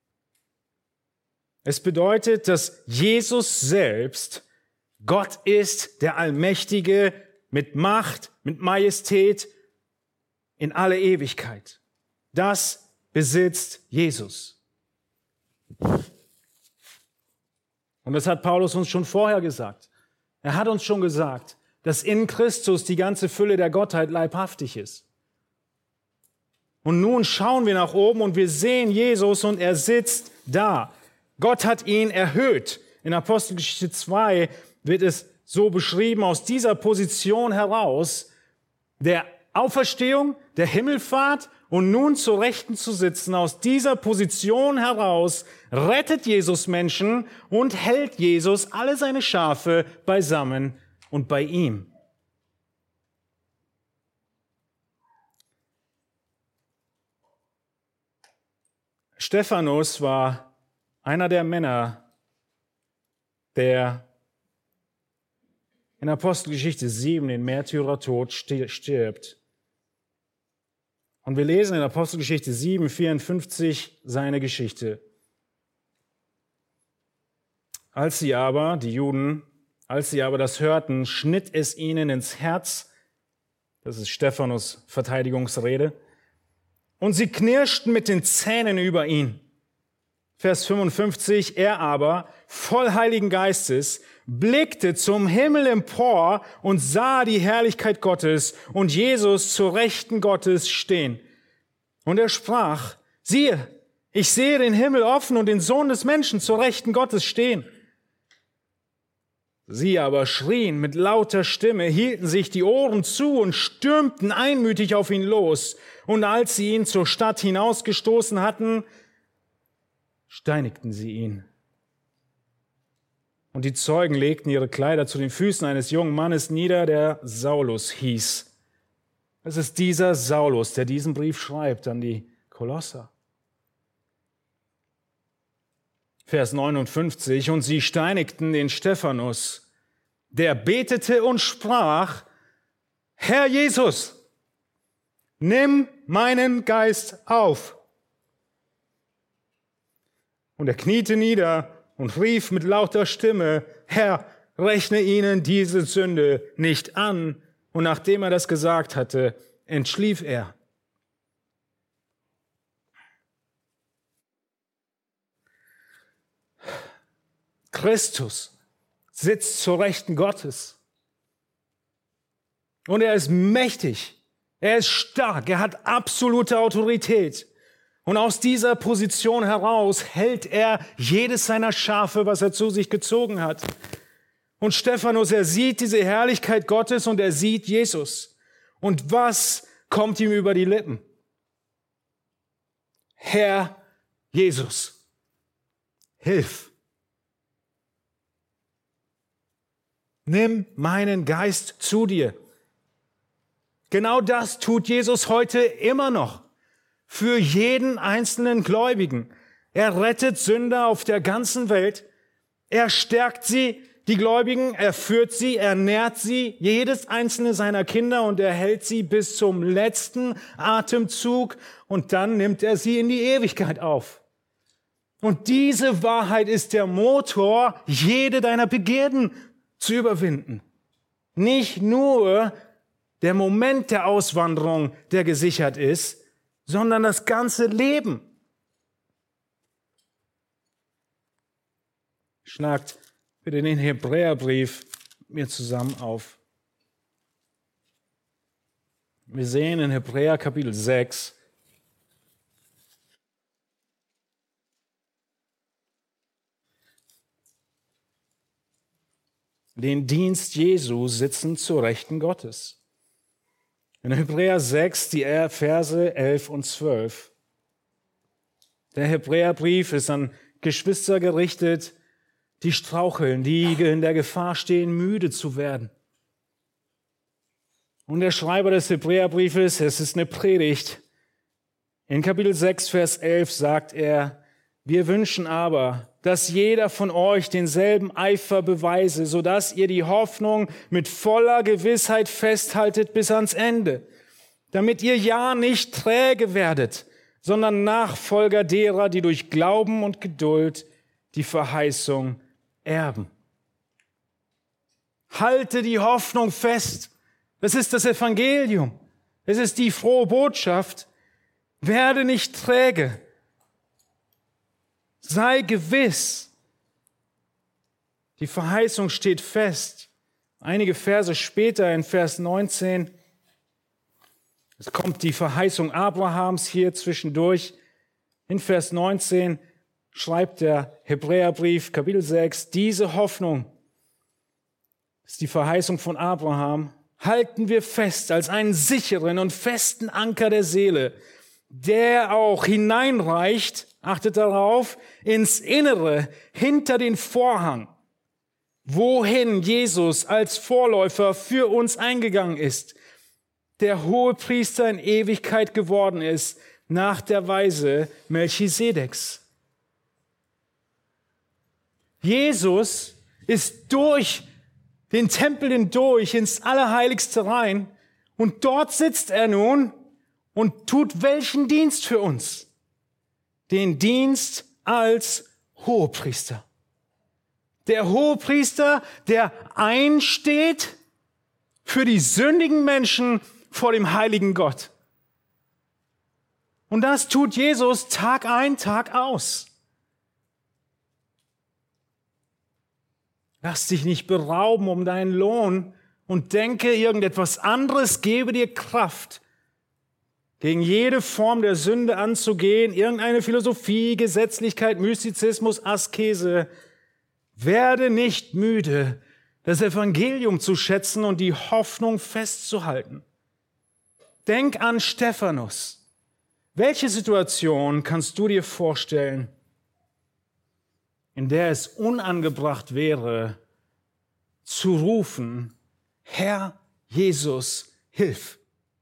Es bedeutet, dass Jesus selbst Gott ist, der Allmächtige, mit Macht, mit Majestät in alle Ewigkeit. Das besitzt Jesus. Und das hat Paulus uns schon vorher gesagt. Er hat uns schon gesagt, dass in Christus die ganze Fülle der Gottheit leibhaftig ist. Und nun schauen wir nach oben und wir sehen Jesus und er sitzt da. Gott hat ihn erhöht. In Apostelgeschichte zwei wird es so beschrieben, aus dieser Position heraus, der Auferstehung, der Himmelfahrt und nun zur Rechten zu sitzen, aus dieser Position heraus rettet Jesus Menschen und hält Jesus alle seine Schafe beisammen und bei ihm. Stephanus war einer der Männer, der in Apostelgeschichte sieben den Märtyrertod stirbt. Und wir lesen in Apostelgeschichte sieben, vierundfünfzig seine Geschichte. Als sie aber, die Juden, als sie aber das hörten, schnitt es ihnen ins Herz, das ist Stephanus' Verteidigungsrede, und sie knirschten mit den Zähnen über ihn. Vers fünfundfünfzig, er aber, voll Heiligen Geistes, blickte zum Himmel empor und sah die Herrlichkeit Gottes und Jesus zur Rechten Gottes stehen. Und er sprach, siehe, ich sehe den Himmel offen und den Sohn des Menschen zur Rechten Gottes stehen. Sie aber schrien mit lauter Stimme, hielten sich die Ohren zu und stürmten einmütig auf ihn los. Und als sie ihn zur Stadt hinausgestoßen hatten, steinigten sie ihn. Und die Zeugen legten ihre Kleider zu den Füßen eines jungen Mannes nieder, der Saulus hieß. Es ist dieser Saulus, der diesen Brief schreibt an die Kolosser. Vers neunundfünfzig, und sie steinigten den Stephanus, der betete und sprach, Herr Jesus, nimm meinen Geist auf. Und er kniete nieder und rief mit lauter Stimme, Herr, rechne ihnen diese Sünde nicht an. Und nachdem er das gesagt hatte, entschlief er. Christus sitzt zur Rechten Gottes. Und er ist mächtig, er ist stark, er hat absolute Autorität. Und aus dieser Position heraus hält er jedes seiner Schafe, was er zu sich gezogen hat. Und Stephanus, er sieht diese Herrlichkeit Gottes und er sieht Jesus. Und was kommt ihm über die Lippen? Herr Jesus, hilf. Nimm meinen Geist zu dir. Genau das tut Jesus heute immer noch. Für jeden einzelnen Gläubigen. Er rettet Sünder auf der ganzen Welt. Er stärkt sie, die Gläubigen, er führt sie, er nährt sie, jedes einzelne seiner Kinder und er hält sie bis zum letzten Atemzug und dann nimmt er sie in die Ewigkeit auf. Und diese Wahrheit ist der Motor, jede deiner Begierden zu überwinden. Nicht nur der Moment der Auswanderung, der gesichert ist, sondern das ganze Leben. Schlagt bitte den Hebräerbrief mit mir zusammen auf. Wir sehen in Hebräer Kapitel sechs, den Dienst Jesu sitzen zur Rechten Gottes. In Hebräer sechs, die Verse elf und zwölf. Der Hebräerbrief ist an Geschwister gerichtet, die straucheln, die in der Gefahr stehen, müde zu werden. Und der Schreiber des Hebräerbriefes, es ist eine Predigt. In Kapitel sechs, Vers elf sagt er, Wir wünschen aber, dass jeder von euch denselben Eifer beweise, sodass ihr die Hoffnung mit voller Gewissheit festhaltet bis ans Ende, damit ihr ja nicht träge werdet, sondern Nachfolger derer, die durch Glauben und Geduld die Verheißung erben. Halte die Hoffnung fest. Das ist das Evangelium. Es ist die frohe Botschaft. Werde nicht träge. Sei gewiss. Die Verheißung steht fest. Einige Verse später in Vers neunzehn, es kommt die Verheißung Abrahams hier zwischendurch. In Vers neunzehn schreibt der Hebräerbrief, Kapitel sechs, diese Hoffnung, das ist die Verheißung von Abraham, halten wir fest als einen sicheren und festen Anker der Seele, der auch hineinreicht, achtet darauf, ins Innere, hinter den Vorhang, wohin Jesus als Vorläufer für uns eingegangen ist, der Hohepriester in Ewigkeit geworden ist, nach der Weise Melchisedeks. Jesus ist durch den Tempel hindurch ins Allerheiligste rein und dort sitzt er nun und tut welchen Dienst für uns? Den Dienst als Hohepriester. Der Hohepriester, der einsteht für die sündigen Menschen vor dem heiligen Gott. Und das tut Jesus Tag ein, Tag aus. Lass dich nicht berauben um deinen Lohn und denke, irgendetwas anderes gebe dir Kraft, gegen jede Form der Sünde anzugehen, irgendeine Philosophie, Gesetzlichkeit, Mystizismus, Askese. Werde nicht müde, das Evangelium zu schätzen und die Hoffnung festzuhalten. Denk an Stephanus. Welche Situation kannst du dir vorstellen, in der es unangebracht wäre, zu rufen, Herr Jesus, hilf?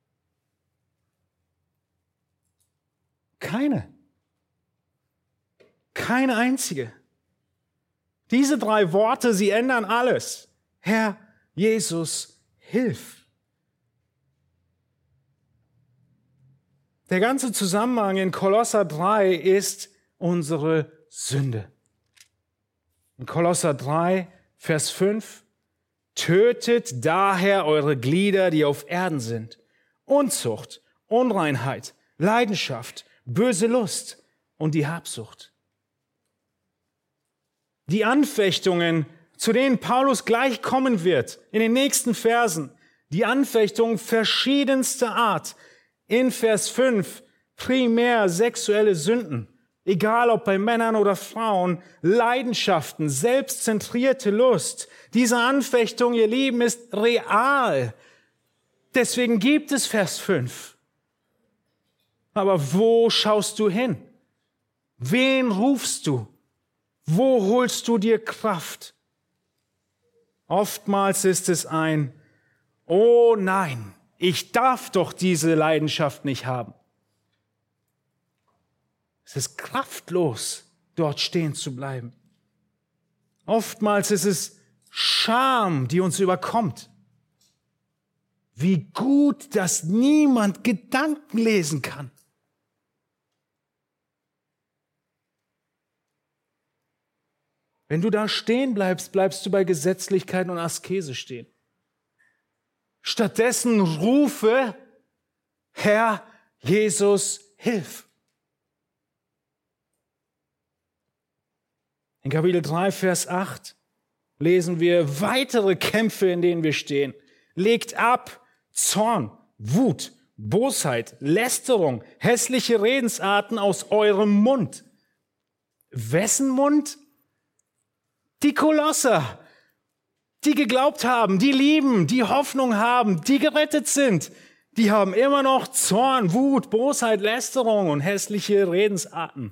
Keine. Keine einzige. Diese drei Worte, sie ändern alles. Herr Jesus, hilf. Der ganze Zusammenhang in Kolosser drei ist unsere Sünde. In Kolosser drei, Vers fünf, tötet daher eure Glieder, die auf Erden sind. Unzucht, Unreinheit, Leidenschaft, böse Lust und die Habsucht. Die Anfechtungen, zu denen Paulus gleich kommen wird, in den nächsten Versen, die Anfechtungen verschiedenster Art. In Vers fünf primär sexuelle Sünden, egal ob bei Männern oder Frauen, Leidenschaften, selbstzentrierte Lust. Diese Anfechtung, ihr Lieben, ist real. Deswegen gibt es Vers fünf. Aber wo schaust du hin? Wen rufst du? Wo holst du dir Kraft? Oftmals ist es ein, oh nein, ich darf doch diese Leidenschaft nicht haben. Es ist kraftlos, dort stehen zu bleiben. Oftmals ist es Scham, die uns überkommt. Wie gut, dass niemand Gedanken lesen kann. Wenn du da stehen bleibst, bleibst du bei Gesetzlichkeit und Askese stehen. Stattdessen rufe, Herr Jesus, hilf. In Kapitel drei, Vers acht lesen wir weitere Kämpfe, in denen wir stehen. Legt ab Zorn, Wut, Bosheit, Lästerung, hässliche Redensarten aus eurem Mund. Wessen Mund? Die Kolosser, die geglaubt haben, die lieben, die Hoffnung haben, die gerettet sind. Die haben immer noch Zorn, Wut, Bosheit, Lästerung und hässliche Redensarten.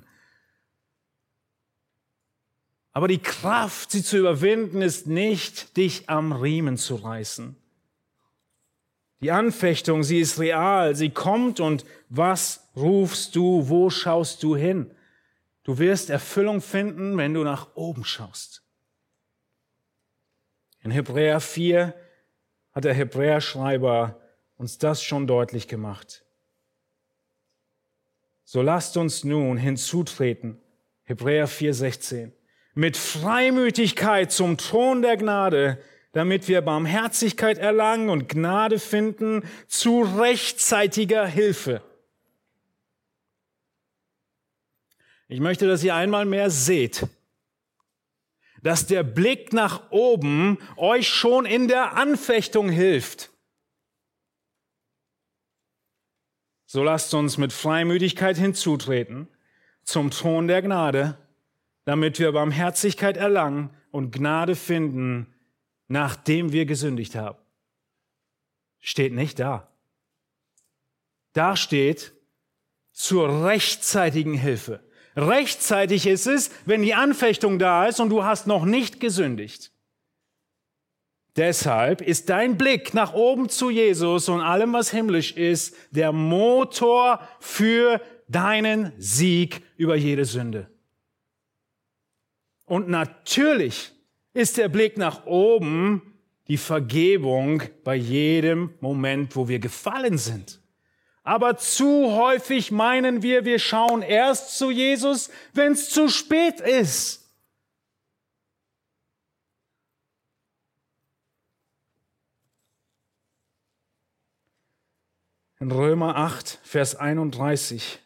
Aber die Kraft, sie zu überwinden, ist nicht, dich am Riemen zu reißen. Die Anfechtung, sie ist real, sie kommt und was rufst du, wo schaust du hin? Du wirst Erfüllung finden, wenn du nach oben schaust. In Hebräer vier hat der Hebräerschreiber uns das schon deutlich gemacht. So lasst uns nun hinzutreten, Hebräer vier sechzehn, mit Freimütigkeit zum Thron der Gnade, damit wir Barmherzigkeit erlangen und Gnade finden zu rechtzeitiger Hilfe. Ich möchte, dass ihr einmal mehr seht, dass der Blick nach oben euch schon in der Anfechtung hilft. So lasst uns mit Freimütigkeit hinzutreten zum Thron der Gnade, damit wir Barmherzigkeit erlangen und Gnade finden, nachdem wir gesündigt haben. Steht nicht da. Da steht zur rechtzeitigen Hilfe. Rechtzeitig ist es, wenn die Anfechtung da ist und du hast noch nicht gesündigt. Deshalb ist dein Blick nach oben zu Jesus und allem, was himmlisch ist, der Motor für deinen Sieg über jede Sünde. Und natürlich ist der Blick nach oben die Vergebung bei jedem Moment, wo wir gefallen sind. Aber zu häufig meinen wir, wir schauen erst zu Jesus, wenn es zu spät ist. In Römer acht, Vers einunddreißig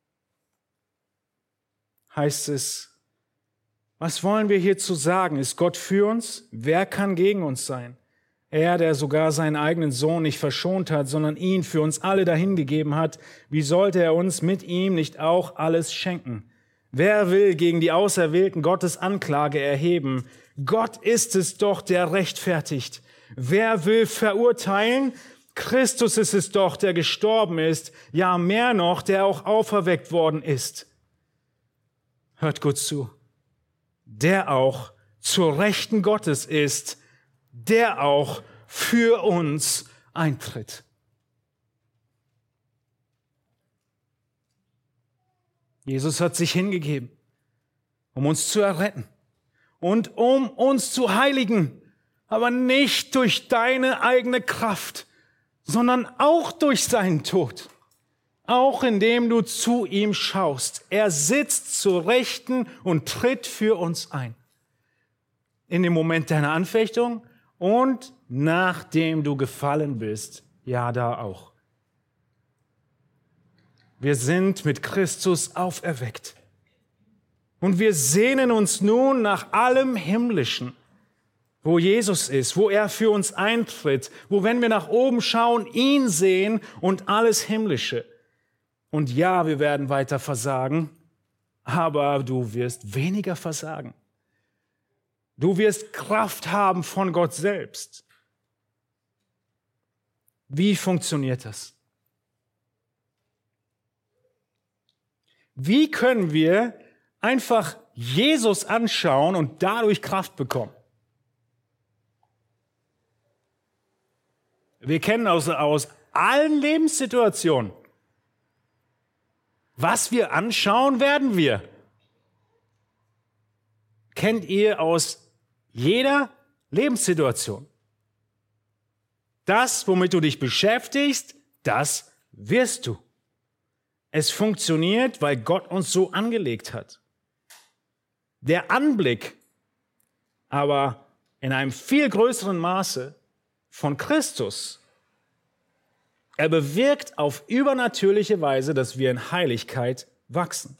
heißt es, was wollen wir hierzu sagen? Ist Gott für uns? Wer kann gegen uns sein? Er, der sogar seinen eigenen Sohn nicht verschont hat, sondern ihn für uns alle dahingegeben hat, wie sollte er uns mit ihm nicht auch alles schenken? Wer will gegen die Auserwählten Gottes Anklage erheben? Gott ist es doch, der rechtfertigt. Wer will verurteilen? Christus ist es doch, der gestorben ist, ja mehr noch, der auch auferweckt worden ist. Hört gut zu. Der auch zur Rechten Gottes ist, der auch für uns eintritt. Jesus hat sich hingegeben, um uns zu erretten und um uns zu heiligen, aber nicht durch deine eigene Kraft, sondern auch durch seinen Tod. Auch indem du zu ihm schaust. Er sitzt zur Rechten und tritt für uns ein. In dem Moment deiner Anfechtung und nachdem du gefallen bist, ja, da auch. Wir sind mit Christus auferweckt. Und wir sehnen uns nun nach allem Himmlischen, wo Jesus ist, wo er für uns eintritt, wo, wenn wir nach oben schauen, ihn sehen und alles Himmlische. Und ja, wir werden weiter versagen, aber du wirst weniger versagen. Du wirst Kraft haben von Gott selbst. Wie funktioniert das? Wie können wir einfach Jesus anschauen und dadurch Kraft bekommen? Wir kennen aus, aus allen Lebenssituationen, was wir anschauen, werden wir. Kennt ihr aus jeder Lebenssituation? Das, womit du dich beschäftigst, das wirst du. Es funktioniert, weil Gott uns so angelegt hat. Der Anblick aber in einem viel größeren Maße von Christus, er bewirkt auf übernatürliche Weise, dass wir in Heiligkeit wachsen.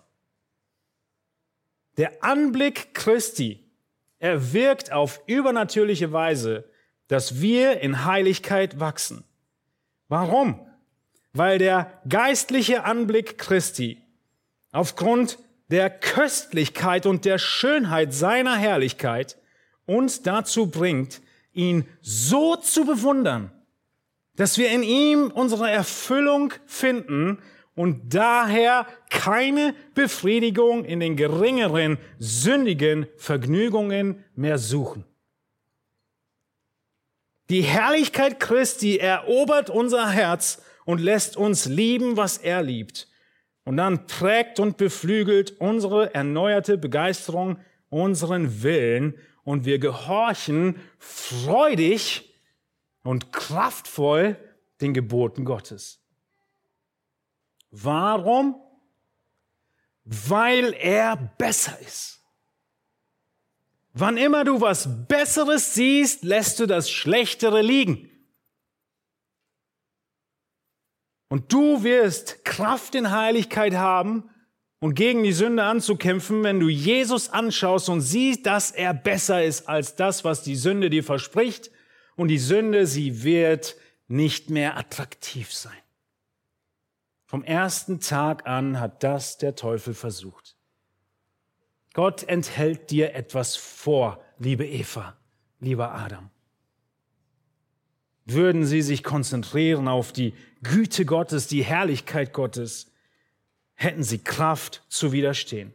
Der Anblick Christi, er wirkt auf übernatürliche Weise, dass wir in Heiligkeit wachsen. Warum? Weil der geistliche Anblick Christi aufgrund der Köstlichkeit und der Schönheit seiner Herrlichkeit uns dazu bringt, ihn so zu bewundern, dass wir in ihm unsere Erfüllung finden und daher keine Befriedigung in den geringeren, sündigen Vergnügungen mehr suchen. Die Herrlichkeit Christi erobert unser Herz und lässt uns lieben, was er liebt. Und dann prägt und beflügelt unsere erneuerte Begeisterung unseren Willen und wir gehorchen freudig und kraftvoll den Geboten Gottes. Warum? Weil er besser ist. Wann immer du was Besseres siehst, lässt du das Schlechtere liegen. Und du wirst Kraft in Heiligkeit haben und gegen die Sünde anzukämpfen, wenn du Jesus anschaust und siehst, dass er besser ist als das, was die Sünde dir verspricht. Und die Sünde, sie wird nicht mehr attraktiv sein. Vom ersten Tag an hat das der Teufel versucht. Gott enthält dir etwas vor, liebe Eva, lieber Adam. Würden sie sich konzentrieren auf die Güte Gottes, die Herrlichkeit Gottes, hätten sie Kraft zu widerstehen.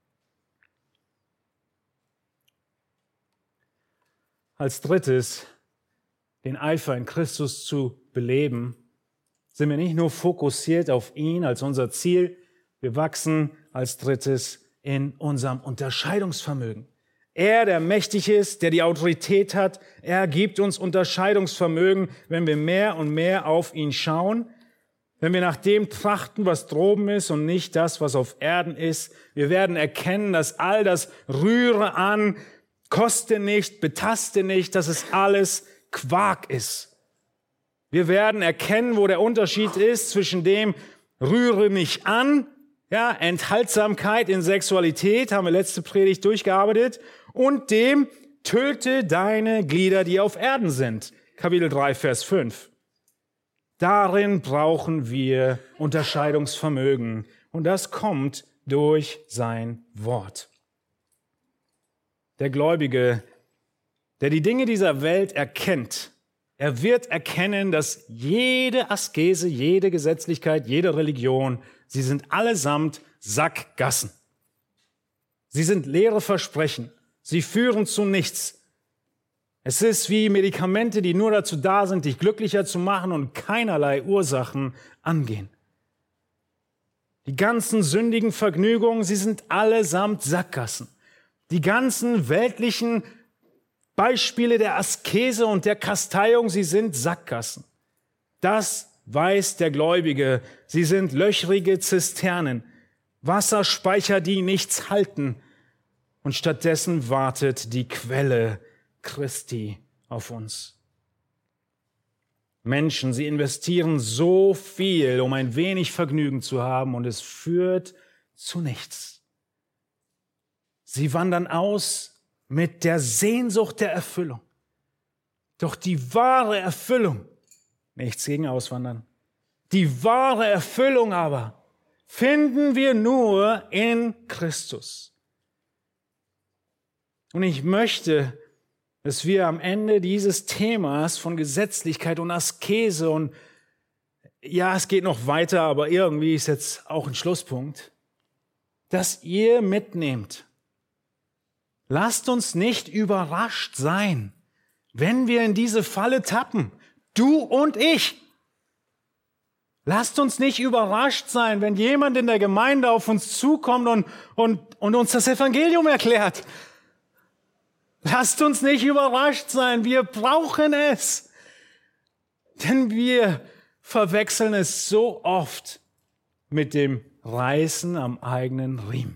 Als drittes, den Eifer in Christus zu beleben, sind wir nicht nur fokussiert auf ihn als unser Ziel, wir wachsen als drittes in unserem Unterscheidungsvermögen. Er, der mächtig ist, der die Autorität hat, er gibt uns Unterscheidungsvermögen, wenn wir mehr und mehr auf ihn schauen, wenn wir nach dem trachten, was droben ist und nicht das, was auf Erden ist. Wir werden erkennen, dass all das Rühre an, koste nicht, betaste nicht, dass es alles Quark ist. Wir werden erkennen, wo der Unterschied ist zwischen dem rühre mich an, ja, Enthaltsamkeit in Sexualität, haben wir letzte Predigt durchgearbeitet, und dem töte deine Glieder, die auf Erden sind. Kapitel drei, Vers fünf. Darin brauchen wir Unterscheidungsvermögen und das kommt durch sein Wort. Der Gläubige, der die Dinge dieser Welt erkennt, er wird erkennen, dass jede Askese, jede Gesetzlichkeit, jede Religion, sie sind allesamt Sackgassen. Sie sind leere Versprechen. Sie führen zu nichts. Es ist wie Medikamente, die nur dazu da sind, dich glücklicher zu machen und keinerlei Ursachen angehen. Die ganzen sündigen Vergnügungen, sie sind allesamt Sackgassen. Die ganzen weltlichen Beispiele der Askese und der Kasteiung, sie sind Sackgassen. Das weiß der Gläubige. Sie sind löchrige Zisternen, Wasserspeicher, die nichts halten. Und stattdessen wartet die Quelle Christi auf uns. Menschen, sie investieren so viel, um ein wenig Vergnügen zu haben, und es führt zu nichts. Sie wandern aus mit der Sehnsucht der Erfüllung. Doch die wahre Erfüllung, nichts gegen Auswandern, die wahre Erfüllung aber finden wir nur in Christus. Und ich möchte, dass wir am Ende dieses Themas von Gesetzlichkeit und Askese und ja, es geht noch weiter, aber irgendwie ist jetzt auch ein Schlusspunkt, dass ihr mitnehmt. Lasst uns nicht überrascht sein, wenn wir in diese Falle tappen. Du und ich. Lasst uns nicht überrascht sein, wenn jemand in der Gemeinde auf uns zukommt und, und, und uns das Evangelium erklärt. Lasst uns nicht überrascht sein, wir brauchen es. Denn wir verwechseln es so oft mit dem Reißen am eigenen Riemen.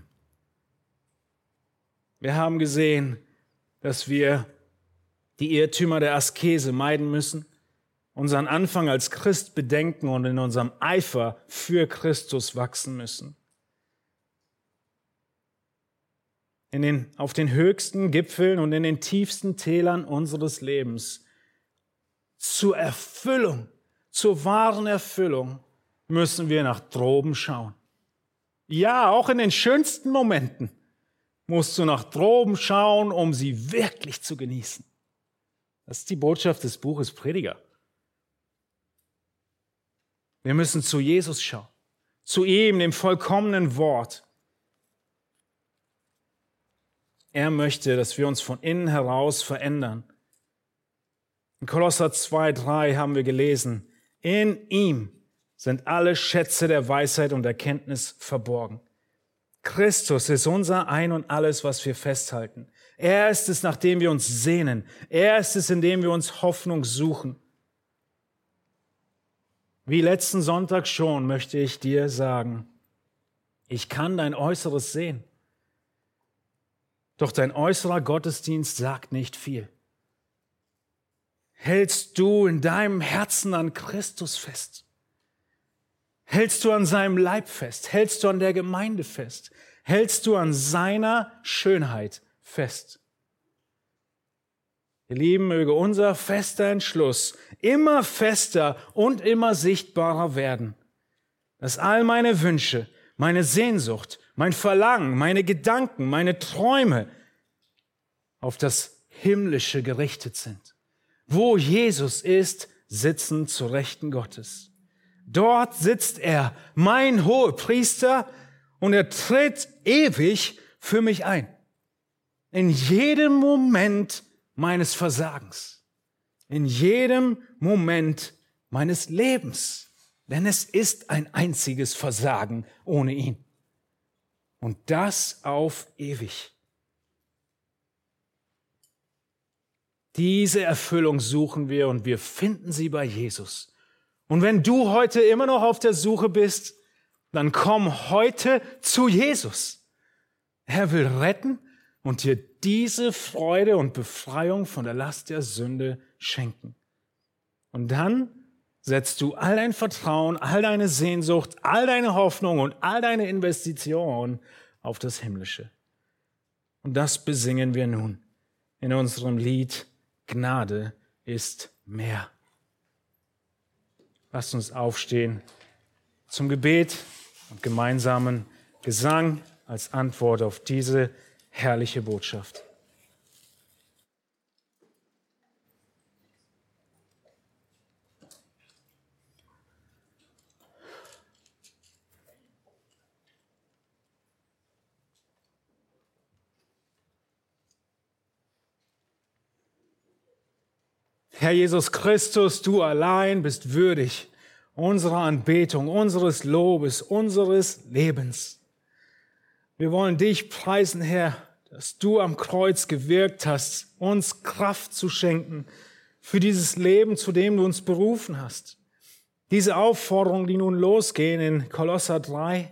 Wir haben gesehen, dass wir die Irrtümer der Askese meiden müssen, unseren Anfang als Christ bedenken und in unserem Eifer für Christus wachsen müssen. In den, auf den höchsten Gipfeln und in den tiefsten Tälern unseres Lebens zur Erfüllung, zur wahren Erfüllung müssen wir nach droben schauen. Ja, auch in den schönsten Momenten musst du nach droben schauen, um sie wirklich zu genießen. Das ist die Botschaft des Buches Prediger. Wir müssen zu Jesus schauen, zu ihm, dem vollkommenen Wort. Er möchte, dass wir uns von innen heraus verändern. In Kolosser zwei, drei haben wir gelesen, in ihm sind alle Schätze der Weisheit und Erkenntnis verborgen. Christus ist unser Ein und Alles, was wir festhalten. Er ist es, nach dem wir uns sehnen. Er ist es, in dem wir uns Hoffnung suchen. Wie letzten Sonntag schon möchte ich dir sagen, ich kann dein Äußeres sehen. Doch dein äußerer Gottesdienst sagt nicht viel. Hältst du in deinem Herzen an Christus fest? Hältst du an seinem Leib fest? Hältst du an der Gemeinde fest? Hältst du an seiner Schönheit fest? Ihr Lieben, möge unser fester Entschluss immer fester und immer sichtbarer werden, dass all meine Wünsche, meine Sehnsucht, mein Verlangen, meine Gedanken, meine Träume auf das Himmlische gerichtet sind. Wo Jesus ist, sitzen zu Rechten Gottes. Dort sitzt er, mein Hohepriester, und er tritt ewig für mich ein. In jedem Moment meines Versagens, in jedem Moment meines Lebens. Denn es ist ein einziges Versagen ohne ihn. Und das auf ewig. Diese Erfüllung suchen wir und wir finden sie bei Jesus. Und wenn du heute immer noch auf der Suche bist, dann komm heute zu Jesus. Er will retten und dir diese Freude und Befreiung von der Last der Sünde schenken. Und dann setzt du all dein Vertrauen, all deine Sehnsucht, all deine Hoffnung und all deine Investition auf das Himmlische. Und das besingen wir nun in unserem Lied Gnade ist mehr. Lasst uns aufstehen zum Gebet und gemeinsamen Gesang als Antwort auf diese herrliche Botschaft. Herr Jesus Christus, du allein bist würdig unserer Anbetung, unseres Lobes, unseres Lebens. Wir wollen dich preisen, Herr, dass du am Kreuz gewirkt hast, uns Kraft zu schenken für dieses Leben, zu dem du uns berufen hast. Diese Aufforderung, die nun losgehen in Kolosser drei,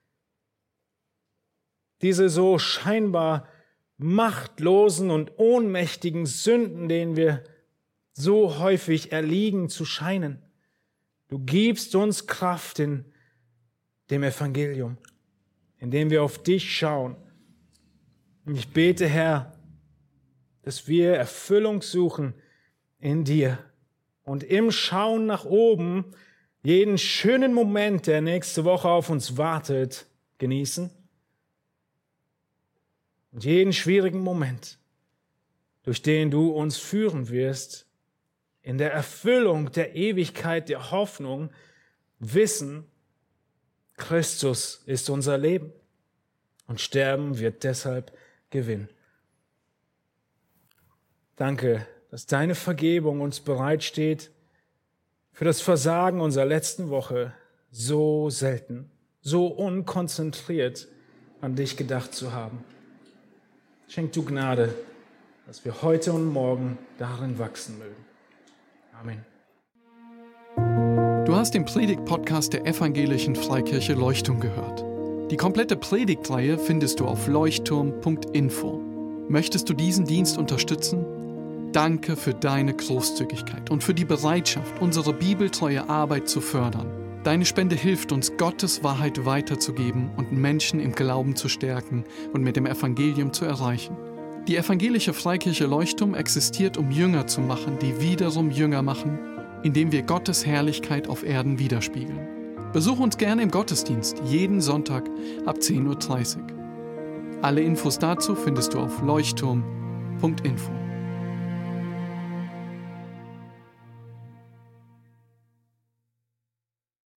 diese so scheinbar machtlosen und ohnmächtigen Sünden, denen wir so häufig erliegen zu scheinen. Du gibst uns Kraft in dem Evangelium, indem wir auf dich schauen. Und ich bete, Herr, dass wir Erfüllung suchen in dir und im Schauen nach oben jeden schönen Moment, der nächste Woche auf uns wartet, genießen und jeden schwierigen Moment, durch den du uns führen wirst, in der Erfüllung der Ewigkeit, der Hoffnung, wissen, Christus ist unser Leben und Sterben wird deshalb Gewinn. Danke, dass deine Vergebung uns bereitsteht, für das Versagen unserer letzten Woche so selten, so unkonzentriert an dich gedacht zu haben. Schenk du Gnade, dass wir heute und morgen darin wachsen mögen. Amen. Du hast den Predigt-Podcast der Evangelischen Freikirche Leuchtturm gehört. Die komplette Predigtreihe findest du auf leuchtturm punkt info. Möchtest du diesen Dienst unterstützen? Danke für deine Großzügigkeit und für die Bereitschaft, unsere bibeltreue Arbeit zu fördern. Deine Spende hilft uns, Gottes Wahrheit weiterzugeben und Menschen im Glauben zu stärken und mit dem Evangelium zu erreichen. Die Evangelische Freikirche Leuchtturm existiert, um Jünger zu machen, die wiederum Jünger machen, indem wir Gottes Herrlichkeit auf Erden widerspiegeln. Besuch uns gerne im Gottesdienst, jeden Sonntag ab zehn Uhr dreißig. Alle Infos dazu findest du auf leuchtturm punkt info.